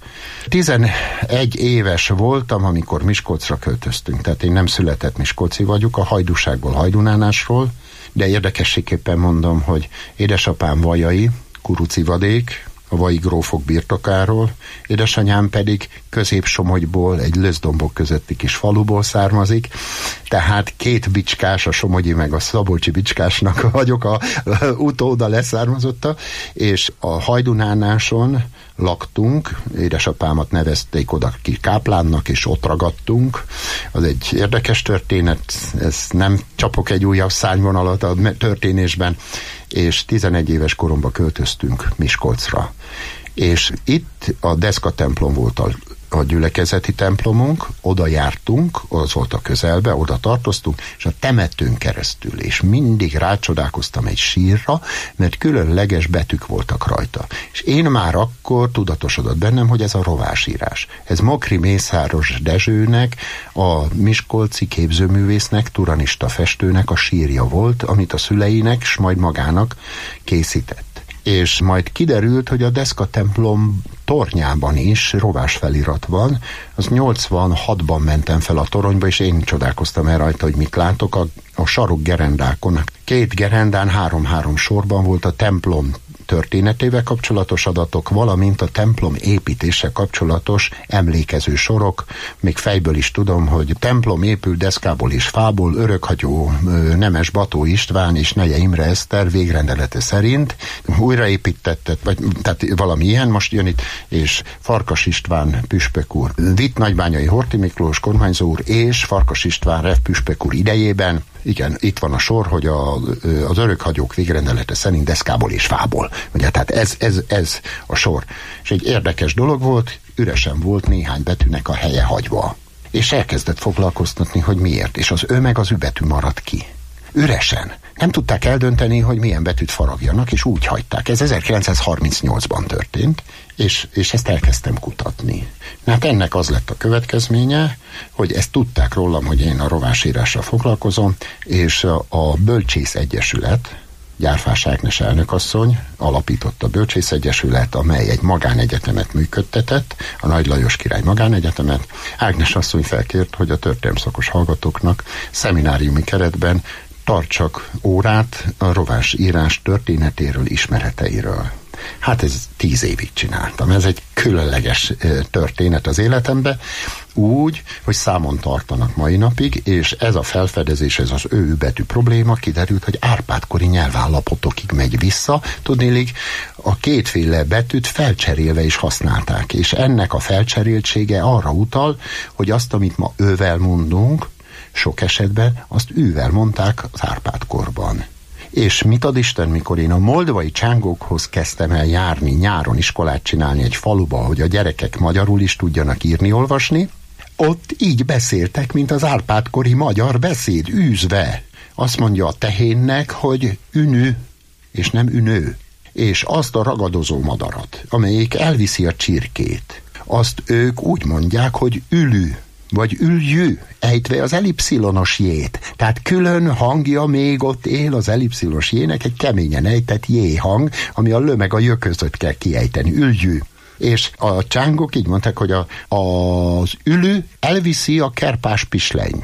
tizenegy éves voltam, amikor Miskolcra költöztünk, tehát én nem született miskolci vagyok, a Hajdúságból, Hajdunánásról, de érdekességképpen mondom, hogy édesapám vajai, Kuruci vadék, a vai grófok birtokáról, édesanyám pedig Közép-Somogyból, egy Löszdombok közötti kis faluból származik, tehát két bicskás, a somogyi meg a szabolcsi bicskásnak vagyok a, a utóda leszármazotta, és a Hajdunánáson laktunk, édesapámat nevezték oda ki káplánnak, és ott ragadtunk. Az egy érdekes történet, ez nem csapok egy újabb szárnyvonalat a történésben, és tizenegy éves koromban költöztünk Miskolcra. És itt a Deszka templom volt a, a gyülekezeti templomunk, oda jártunk, az volt a közelbe, oda tartoztunk, és a temetőn keresztül, és mindig rácsodálkoztam egy sírra, mert különleges betűk voltak rajta. És én már akkor tudatosodott bennem, hogy ez a rovásírás. Ez Mokri Mészáros Dezsőnek, a miskolci képzőművésznek, turanista festőnek a sírja volt, amit a szüleinek, s majd magának készített. És majd kiderült, hogy a Deszka templom tornyában is rovás felirat van. Az nyolcvanhatban mentem fel a toronyba, és én csodálkoztam el rajta, hogy mit látok. A, a sarok gerendákon, két gerendán három-három sorban volt a templom történetével kapcsolatos adatok, valamint a templom építése kapcsolatos emlékező sorok. Még fejből is tudom, hogy templom épült deszkából és fából, örökhagyó Nemes Bató István és Neje Imre Eszter végrendelete szerint újraépítettet, vagy tehát valami ilyen most jön itt, és Farkas István püspök úr, Vitt Nagybányai Horthy Miklós kormányzó úr és Farkas István rev püspök úr idejében. Igen, itt van a sor, hogy a, az örökhagyók végrendelete szerint deszkából és fából. Ugye, tehát ez, ez, ez a sor. És egy érdekes dolog volt, üresen volt néhány betűnek a helye hagyva. És elkezdett foglalkoztatni, hogy miért. És az ő meg az ü betű maradt ki. Üresen. Nem tudták eldönteni, hogy milyen betűt faragjanak, és úgy hagyták. Ez ezerkilencszázharmincnyolcban történt, és, és ezt elkezdtem kutatni. Hát ennek az lett a következménye, hogy ezt tudták rólam, hogy én a rovásírással foglalkozom, és a, a Bölcsész Egyesület, Gyárfás Ágnes elnökasszony alapította a Bölcsész Egyesület, amely egy magánegyetemet működtetett, a Nagy Lajos Király magánegyetemet. Ágnes asszony felkért, hogy a történelemszakos hallgatóknak szemináriumi keretben tartsak órát a rovásírás történetéről, ismereteiről. Hát ez tíz évig csináltam. Ez egy különleges történet az életemben, úgy, hogy számon tartanak mai napig, és ez a felfedezés, ez az ő betű probléma, kiderült, hogy Árpád-kori nyelvállapotokig megy vissza. Tudnélik, a kétféle betűt felcserélve is használták, és ennek a felcseréltsége arra utal, hogy azt, amit ma ővel mondunk, sok esetben azt ővel mondták az Árpád-korban. És mit ad Isten, mikor én a moldvai csángókhoz kezdtem el járni, nyáron iskolát csinálni egy faluba, hogy a gyerekek magyarul is tudjanak írni, olvasni, ott így beszéltek, mint az Árpád-kori magyar beszéd, űzve. Azt mondja a tehénnek, hogy ünü, és nem ünő. És azt a ragadozó madarat, amelyik elviszi a csirkét, azt ők úgy mondják, hogy ülü, vagy üljű, ejtve az elipszilonos jét. Tehát külön hangja még ott él az elipszilonos jének, egy keményen ejtett jé hang, ami a lö meg a jö között kell kiejteni, üljű. És a csángok így mondták, hogy a, az ülő elviszi a kerpás pislenyt.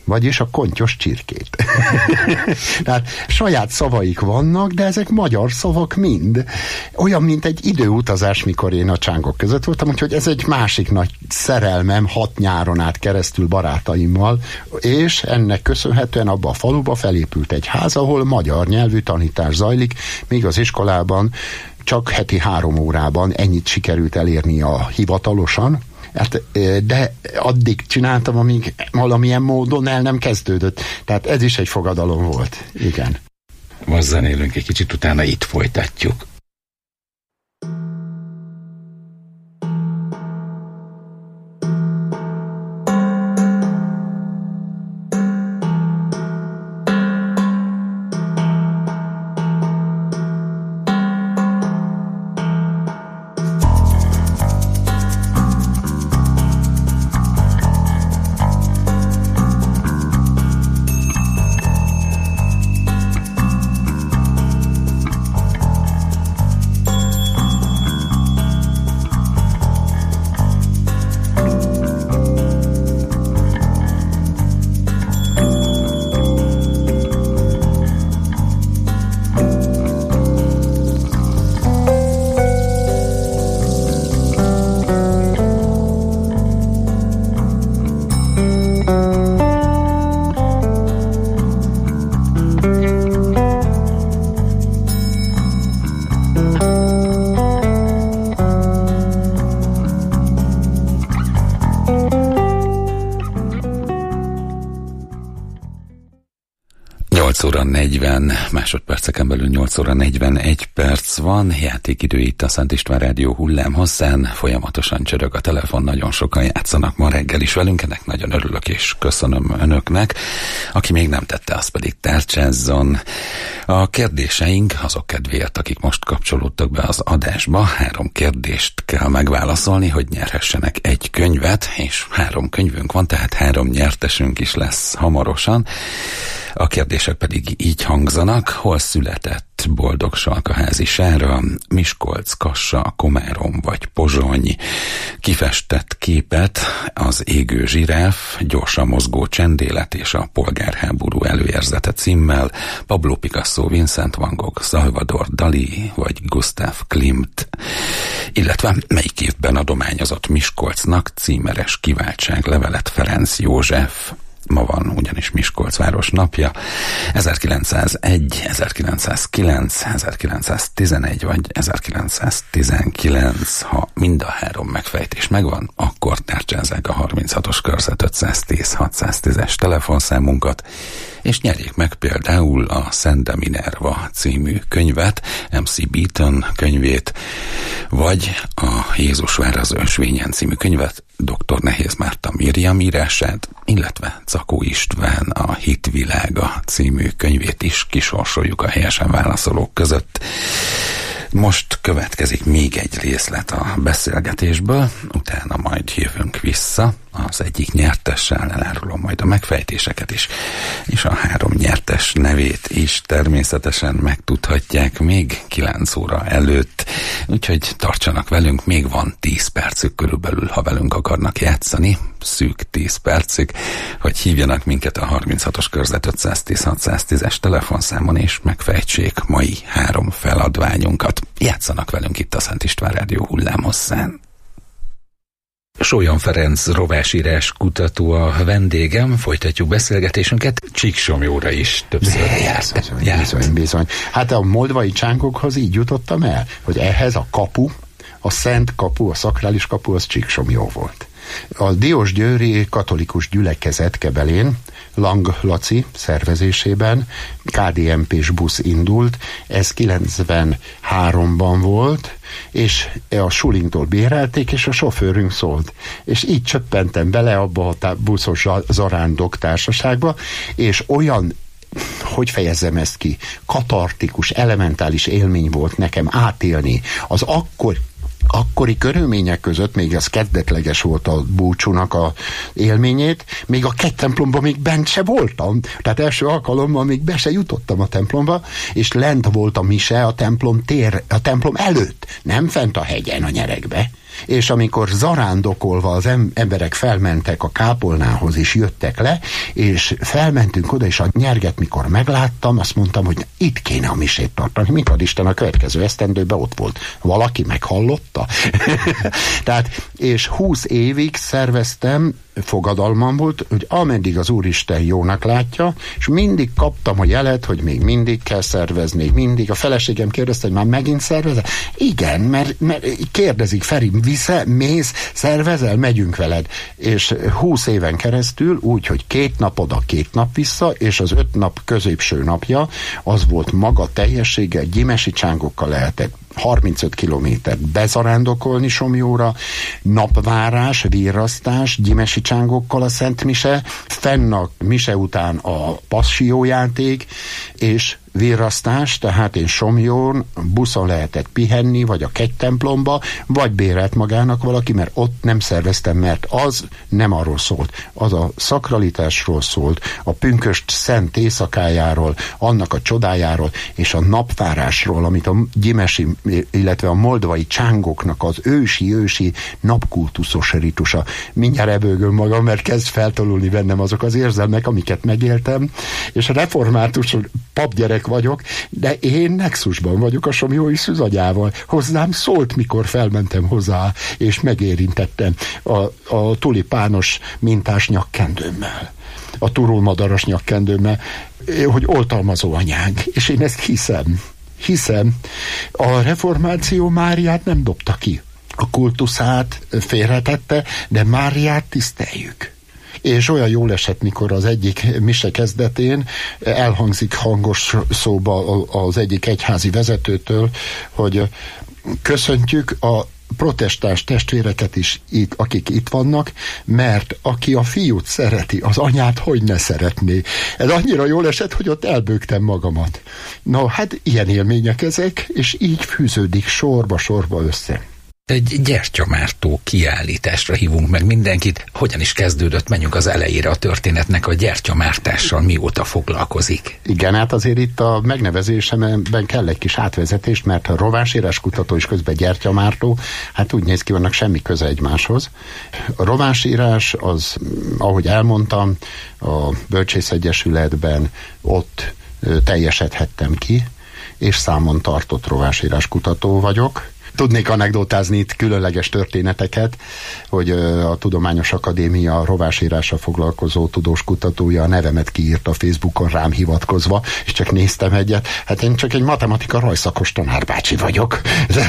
vagyis a kontyos csirkét. Tehát saját szavaik vannak, de ezek magyar szavak mind. Olyan, mint egy időutazás, mikor én a csángok között voltam, úgyhogy ez egy másik nagy szerelmem hat nyáron át keresztül barátaimmal, és ennek köszönhetően abba a faluba felépült egy ház, ahol magyar nyelvű tanítás zajlik, míg az iskolában csak heti három órában ennyit sikerült elérni a hivatalosan, hát, de addig csináltam, amíg valamilyen módon el nem kezdődött. Tehát ez is egy fogadalom volt. Igen. Most zenélünk egy kicsit, utána itt folytatjuk. nyolc óra negyven másodperceken belül nyolc óra negyvenegy perc van, játékidő itt a Szent István Rádió hullámhosszán, folyamatosan csörög a telefon, nagyon sokan játszanak ma reggel is velünk, ennek nagyon örülök és köszönöm önöknek. Aki még nem tette, az pedig tárcsázzon. A kérdéseink azok kedvéért, akik most kapcsolódtak be az adásba, három kérdést kell megválaszolni, hogy nyerhessenek egy könyvet, és három könyvünk van, tehát három nyertesünk is lesz hamarosan. A kérdések pedig így hangzanak: hol született Boldog Salkaházi Sára, Miskolc, Kassa, Komárom vagy Pozsony? Kifestett képet Az égő zsiráf, Gyorsan mozgó csendélet és a polgárháború előérzete címmel Pablo Picasso, Vincent van Gogh, Salvador Dali vagy Gustav Klimt. Illetve melyik évben adományozott Miskolcnak címeres kiváltságlevelet Ferenc József? Ma van ugyanis Miskolc város napja. ezerkilencszázegy, ezerkilencszázkilenc, ezerkilencszáztizenegy vagy ezerkilencszáztizenkilenc. Ha mind a három megfejtés megvan, akkor tárcsázzák a harminchatos körzet ötszáztíz hatszáztízes telefonszámunkat, és nyerjék meg például a Szende Minerva című könyvet, em cé Beaton könyvét, vagy a Jézus vár az ösvényen című könyvet, doktor Nehéz Márta Miriam írását, illetve Zakó István a Hitvilága című könyvét is kisorsoljuk a helyesen válaszolók között. Most következik még egy részlet a beszélgetésből, utána majd jövünk vissza az egyik nyertessel, elárulom majd a megfejtéseket is, és a három nyertes nevét is természetesen megtudhatják még kilenc óra előtt, úgyhogy tartsanak velünk, még van tíz percük körülbelül, ha velünk akarnak játszani, szűk tíz percig, hogy hívjanak minket a harminchatos körzet ötszáztíz hatszáztízes telefonszámon, és megfejtsék mai három feladványunkat. Játszanak velünk itt a Szent István Rádió hullámhosszán. Sólyom Ferenc rovásírás kutató a vendégem, folytatjuk beszélgetésünket. Csíksomjóra is többször járt. Bizony, bizony, bizony. Hát a moldvai csángokhoz így jutottam el, hogy ehhez a kapu, a szent kapu, a szakrális kapu, az Csíksomjó volt. A diósgyőri katolikus gyülekezet Kebelén Lang Laci szervezésében ká dé em pés busz indult, ez kilencvenháromban volt, és a Sulingtól bérelték, és a sofőrünk szólt. És így csöppentem bele abba a tá- buszos zarándok társaságba, és olyan, hogy fejezzem ezt ki, katartikus, elementális élmény volt nekem átélni az akkor akkori körülmények között, még az kezdetleges volt a búcsúnak a élményét, még a két templomban még bent se voltam. Tehát első alkalommal még be se jutottam a templomba, és lent volt a mise a templom tér, a templom előtt, nem fent a hegyen, a nyeregbe. És amikor zarándokolva az emberek felmentek a kápolnához, és jöttek le, és felmentünk oda, és a nyerget mikor megláttam, azt mondtam, hogy itt kéne a misét tartani. Mit ad Isten, a következő esztendőben ott volt. Valaki meghallotta? Tehát, és húsz évig szerveztem, fogadalmam volt, hogy ameddig az Úristen jónak látja, és mindig kaptam a jelet, hogy még mindig kell szervezni, mindig. A feleségem kérdezte, hogy már megint szervezel? Igen, mert, mert kérdezik, Feri, visze, mész, szervezel, megyünk veled. És húsz éven keresztül úgy, hogy két nap oda, két nap vissza, és az öt nap középső napja, az volt maga teljessége, gyimesi csángokkal lehetett harmincöt kilométert bezarándokolni Somlyóra, napvárás, virrasztás, gyimesi csángokkal a Szent Mise, fenn a mise után a passziójáték, és virrasztás, tehát én Somlyón buszon lehetett pihenni, vagy a kegytemplomba, vagy bérelt magának valaki, mert ott nem szerveztem, mert az nem arról szólt. Az a szakralitásról szólt, a pünköst szent éjszakájáról, annak a csodájáról, és a napvárásról, amit a gyimesi, illetve a moldvai csángoknak az ősi-ősi napkultuszos ritusa. Mindjárt ebőgöm magam, mert kezd feltolulni bennem azok az érzelmek, amiket megéltem, és a református papgyerek vagyok, de én nexusban vagyok a somlyói szűzagyával. Hozzám szólt, mikor felmentem hozzá, és megérintettem a, a tulipános mintás nyakkendőmmel, a turulmadaras nyakkendőmmel, hogy oltalmazó anyánk, és én ezt hiszem. Hiszem. A reformáció Máriát nem dobta ki. A kultuszát félretette, de Máriát tiszteljük. És olyan jól esett, mikor az egyik mise kezdetén elhangzik hangos szóba az egyik egyházi vezetőtől, hogy köszöntjük a protestáns testvéreket is, itt, akik itt vannak, mert aki a fiút szereti, az anyát hogy ne szeretné. Ez annyira jól esett, hogy ott elbőgtem magamat. Na, hát ilyen élmények ezek, és így fűződik sorba-sorba össze. Egy gyertyamártó kiállításra hívunk meg mindenkit. Hogyan is kezdődött? Menjünk az elejére a történetnek. A gyertyamártással mióta foglalkozik? Igen, hát azért itt a megnevezésemben kell egy kis átvezetés, mert a rovásírás kutató és közben gyertyamártó, hát úgy néz ki, vannak semmi köze egymáshoz. A rovásírás az, ahogy elmondtam, a Bölcsészegyesületben ott teljesedhettem ki, és számon tartott rovásírás kutató vagyok. Tudnék anekdotázni itt különleges történeteket, hogy a Tudományos Akadémia rovásírással foglalkozó tudós kutatója a nevemet kiírta a Facebookon rám hivatkozva, és csak néztem egyet. Hát én csak egy matematika rajszakos tanárbácsi vagyok.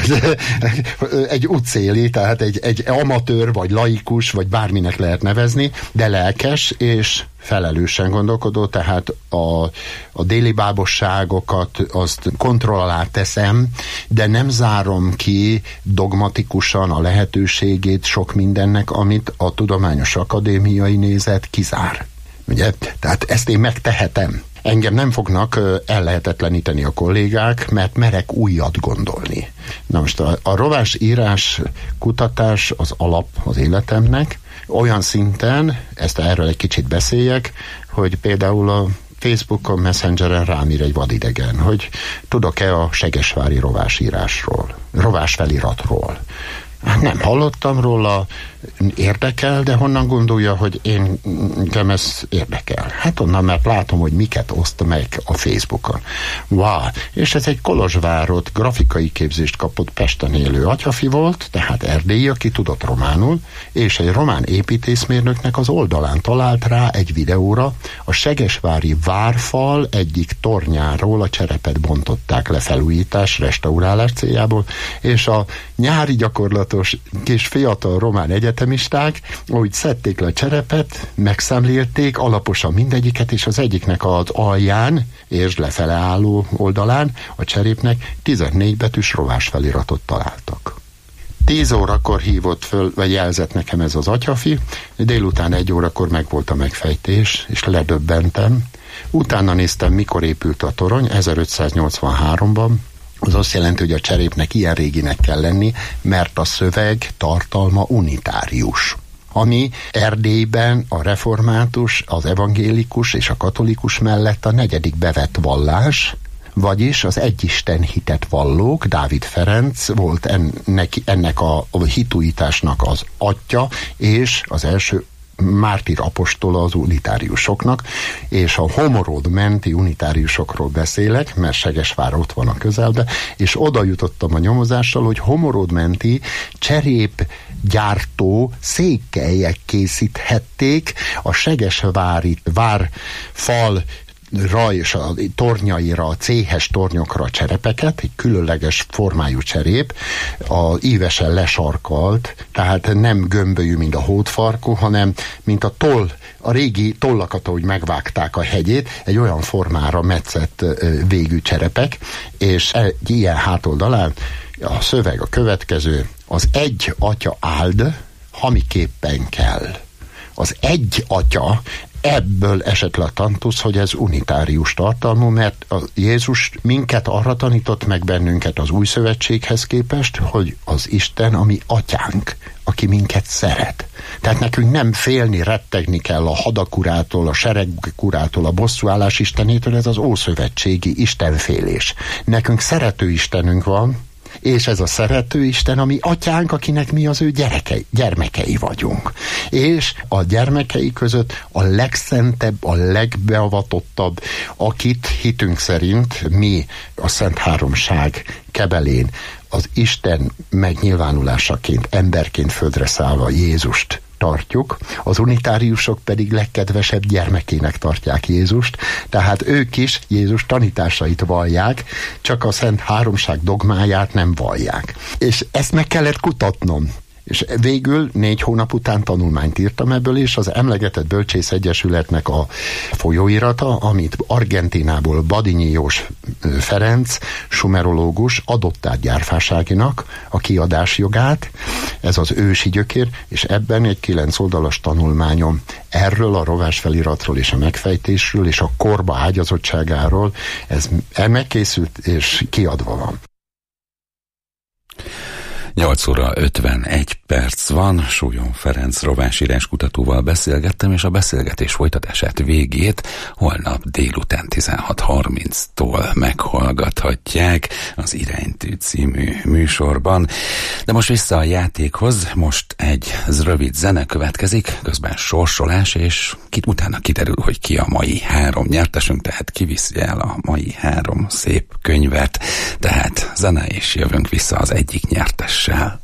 Egy utcéli, tehát egy, egy amatőr, vagy laikus, vagy bárminek lehet nevezni, de lelkes, és felelősen gondolkodó, tehát a, a déli bábosságokat azt kontroll alá teszem, de nem zárom ki dogmatikusan a lehetőségét sok mindennek, amit a Tudományos Akadémiai nézet kizár. Ugye? Tehát ezt én megtehetem. Engem nem fognak ellehetetleníteni a kollégák, mert merek újat gondolni. Na most a, a rovásírás kutatás az alap az életemnek, olyan szinten, ezt erről egy kicsit beszéljek, hogy például a Facebookon, Messengeren rám ír egy vadidegen, hogy tudok-e a segesvári rovásírásról, rovásfeliratról. Nem hallottam róla, érdekel, de honnan gondolja, hogy én engem ez érdekel? Hát onnan, mert látom, hogy miket oszt meg a Facebookon. Wow! És ez egy Kolozsvárot grafikai képzést kapott Pesten élő atyafi volt, tehát erdélyi, aki tudott románul, és egy román építészmérnöknek az oldalán talált rá egy videóra, a segesvári várfal egyik tornyáról a cserepet bontották le felújítás, restaurálás céljából, és a nyári gyakorlatos kis fiatal román egyetemisták, ahogy szedték le a cserepet, megszemlélték alaposan mindegyiket, és az egyiknek az alján, és lefele álló oldalán a cserépnek tizennégy betűs rovásfeliratot találtak. Tíz órakor hívott föl, vagy jelzett nekem ez az atyafi, délután egy órakor megvolt a megfejtés, és ledöbbentem. Utána néztem, mikor épült a torony, ezerötszáznyolcvanháromban, az azt jelenti, hogy a cserépnek ilyen réginek kell lenni, mert a szöveg tartalma unitárius. Ami Erdélyben a református, az evangélikus és a katolikus mellett a negyedik bevett vallás, vagyis az egyisten hitet vallók, Dávid Ferenc volt ennek, ennek a, a hituitásnak az atya, és az első mártír apostola az unitáriusoknak, és a Homorod menti unitáriusokról beszélek, mert Segesvár ott van a közelbe, és oda jutottam a nyomozással, hogy Homorod menti cserép gyártó székelyek készíthették a segesvári várfal ra és a tornyaira, a céhes tornyokra a cserepeket, egy különleges formájú cserép, a ívesen lesarkalt, tehát nem gömbölyű, mint a hódfarkú, hanem mint a toll, a régi tollakat, ahogy megvágták a hegyét, egy olyan formára metszett végű cserepek, és egy ilyen hátoldalán a szöveg a következő: az egy atya áld, hamiképpen kell. Az egy atya, ebből esett le a tantusz, hogy ez unitárius tartalmú, mert a Jézus minket arra tanított meg bennünket az új szövetséghez képest, hogy az Isten a mi atyánk, aki minket szeret. Tehát nekünk nem félni, rettegni kell a hadakurától, a seregkurától, a bosszúállás istenétől, ez az ószövetségi istenfélés. Nekünk szerető Istenünk van, és ez a szerető Isten, ami atyánk, akinek mi az ő gyerekei, gyermekei vagyunk. És a gyermekei között a legszentebb, a legbeavatottabb, akit hitünk szerint mi a Szent Háromság kebelén az Isten megnyilvánulásaként, emberként földre szállva Jézust tartjuk, az unitáriusok pedig legkedvesebb gyermekének tartják Jézust, tehát ők is Jézus tanításait vallják, csak a Szent Háromság dogmáját nem vallják. És ezt meg kellett kutatnom. És végül négy hónap után tanulmányt írtam ebből, és az emlegetett Bölcsész Egyesületnek a folyóirata, amit Argentinából Badinyi Jós Ferenc, sumerológus adott át Gyárfáságinak a kiadás jogát, ez az ősi gyökér, és ebben egy kilenc oldalas tanulmányom erről a rovás feliratról és a megfejtésről és a korba ágyazottságáról, ez megkészült és kiadva van. nyolc óra ötvenegy perc van, Súlyom Ferenc rovásírás kutatóval beszélgettem, és a beszélgetés folytatását végét holnap délután tizenhat harminctól meghallgathatják az Iránytű című műsorban. De most vissza a játékhoz, most egy rövid zene következik, közben sorsolás, és kit utána kiderül, hogy ki a mai három nyertesünk, tehát kiviszi el a mai három szép könyvet, tehát zene, és jövünk vissza az egyik nyertes. Shall.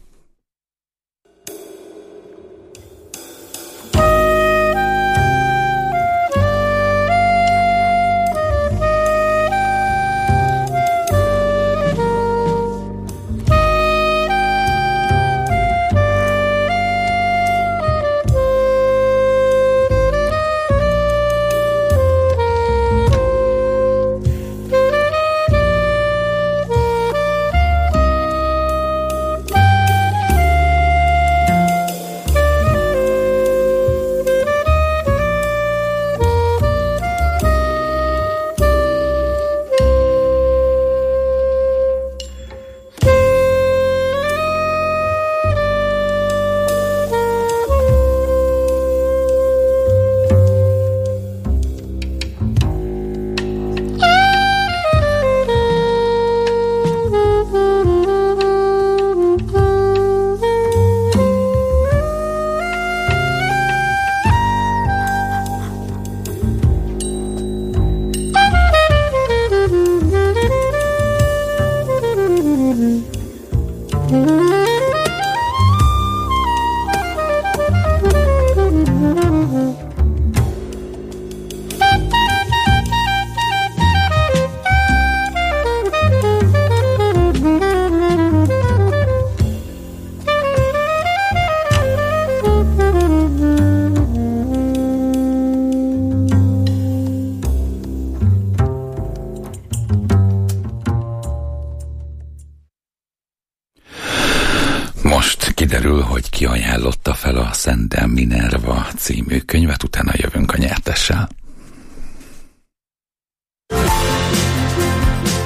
Kiderül, hogy ki ajánlotta fel a Szent Minerva című könyvet, utána jövünk a nyertessel. A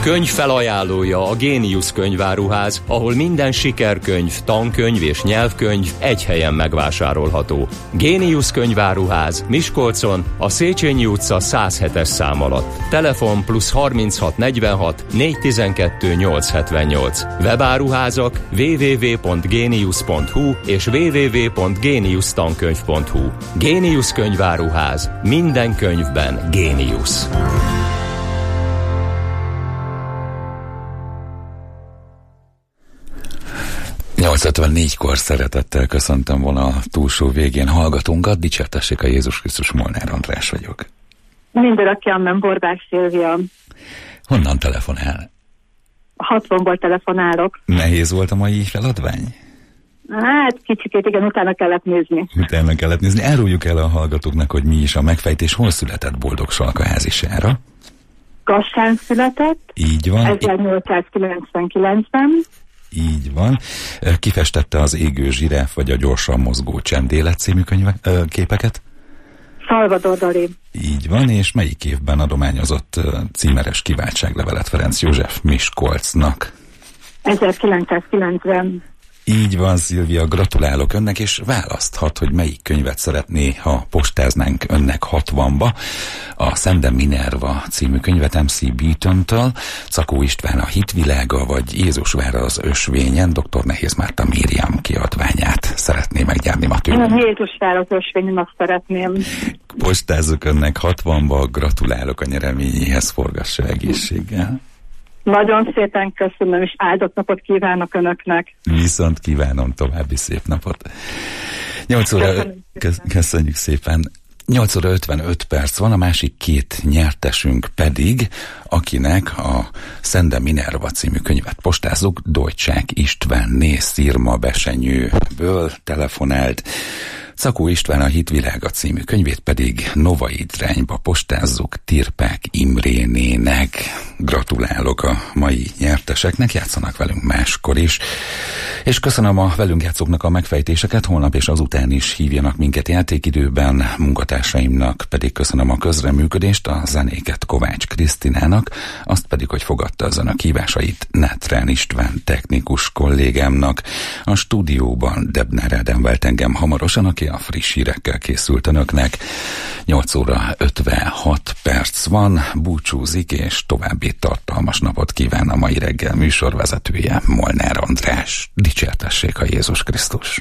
Könyv felajánlója a Géniusz könyváruház, ahol minden sikerkönyv, tankönyv és nyelvkönyv egy helyen megvásárolható. Géniusz könyváruház Miskolcon, a Széchenyi utca száz hetes szám alatt. Telefon plusz harminchat negyvenhat négyszáztizenkettő nyolcszázhetvennyolc. Webáruházak double-u double-u double-u pont géniusz pont hu és double-u double-u double-u pont géniusz tankönyv pont hu. Géniusz könyváruház. Minden könyvben géniusz. nyolc ötvennégykor szeretettel köszöntöm volna a túlsó végén hallgatónkat. Dicsértessék a Jézus Krisztus, Molnár András vagyok. Mindörökképpen nem Borbák Szilvia. Honnan telefonál? hatvanból telefonálok. Nehéz volt a mai feladvány? Hát kicsikét igen, utána kellett nézni. Utána kellett nézni. Áruljuk el a hallgatóknak, hogy mi is a megfejtés. Hol született Boldog Salkaházi Sára? Kassán született. Így van. ezernyolcszázkilencvenkilencben. Így van. Kifestette az Égő zsiráf vagy a Gyorsan mozgó csendélet című könyve, ö, képeket? Salvador Dalí. Így van, és melyik évben adományozott címeres kiváltságlevelet Ferenc József Miskolcnak? ezerkilencszázkilencven. Így van, Szilvia, gratulálok önnek, és választhat, hogy melyik könyvet szeretné, ha postáznánk önnek hatvanba. A Szende Minerva című könyvet em cé Beaton-től, Cakó István A hitvilága, vagy Jézusvára az ösvényen, dr. Nehéz Márta Miriam kiadványát szeretné meggyárni ma tőlem. Én a Jézusvára az ösvényen azt szeretném. Postázzuk önnek hatvanba, gratulálok a nyereményéhez, forgassa egészséggel. Nagyon szépen köszönöm, és áldott napot kívánok önöknek. Viszont kívánom, további szép napot. nyolc óra, köszönjük szépen. nyolc óra ötvenöt perc van, a másik két nyertesünk pedig, akinek a Szende Minerva című könyvet postázzuk, Dojcsák Istvánné Szirma Besenyőből telefonált. Cakó István A hitvilága című könyvét pedig Novaidrányba postázzuk Tirpák Imrénének. Gratulálok a mai nyerteseknek, játszanak velünk máskor is. És köszönöm a velünk játszóknak a megfejtéseket, holnap és azután is hívjanak minket játékidőben, munkatársaimnak pedig köszönöm a közreműködést, a zenéket Kovács Krisztinának, azt pedig, hogy fogadta az önök hívásait Nátrán István technikus kollégámnak. A stúdióban Debner Ádám vált engem hamarosan, aki a friss hírekkel készült önöknek. nyolc óra ötvenhat perc van, búcsúzik, és további tartalmas napot kíván a mai reggel műsorvezetője, Molnár András. Dicsértessék a Jézus Krisztus!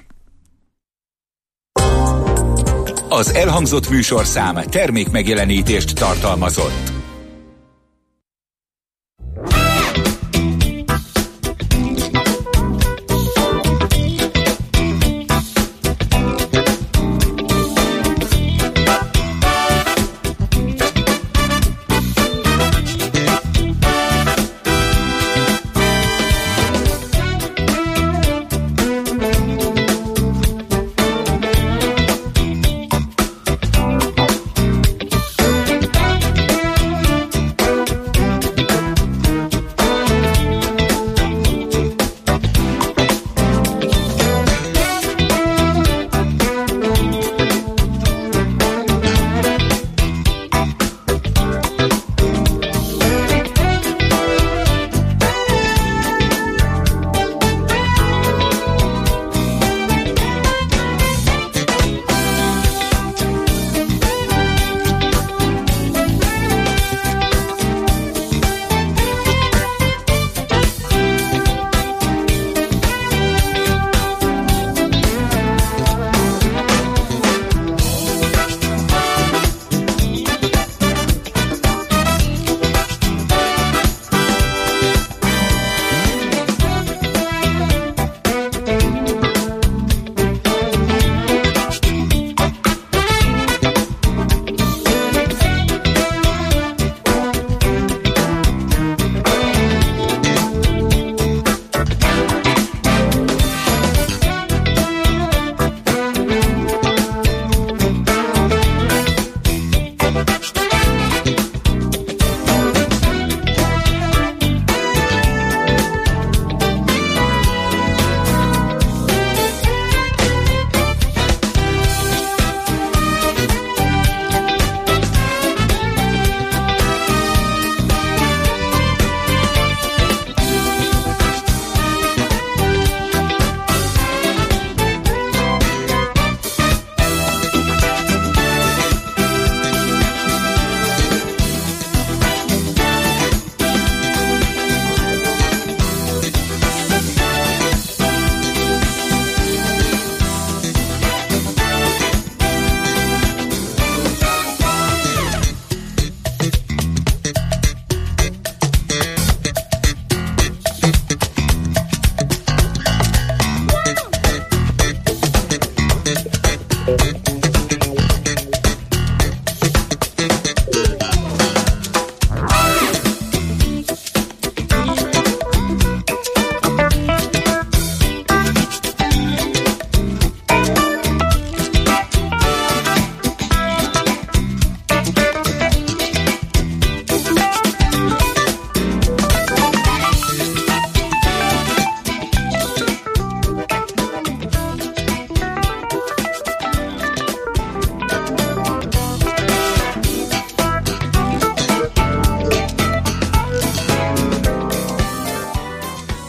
Az elhangzott műsorszám termék megjelenítést tartalmazott.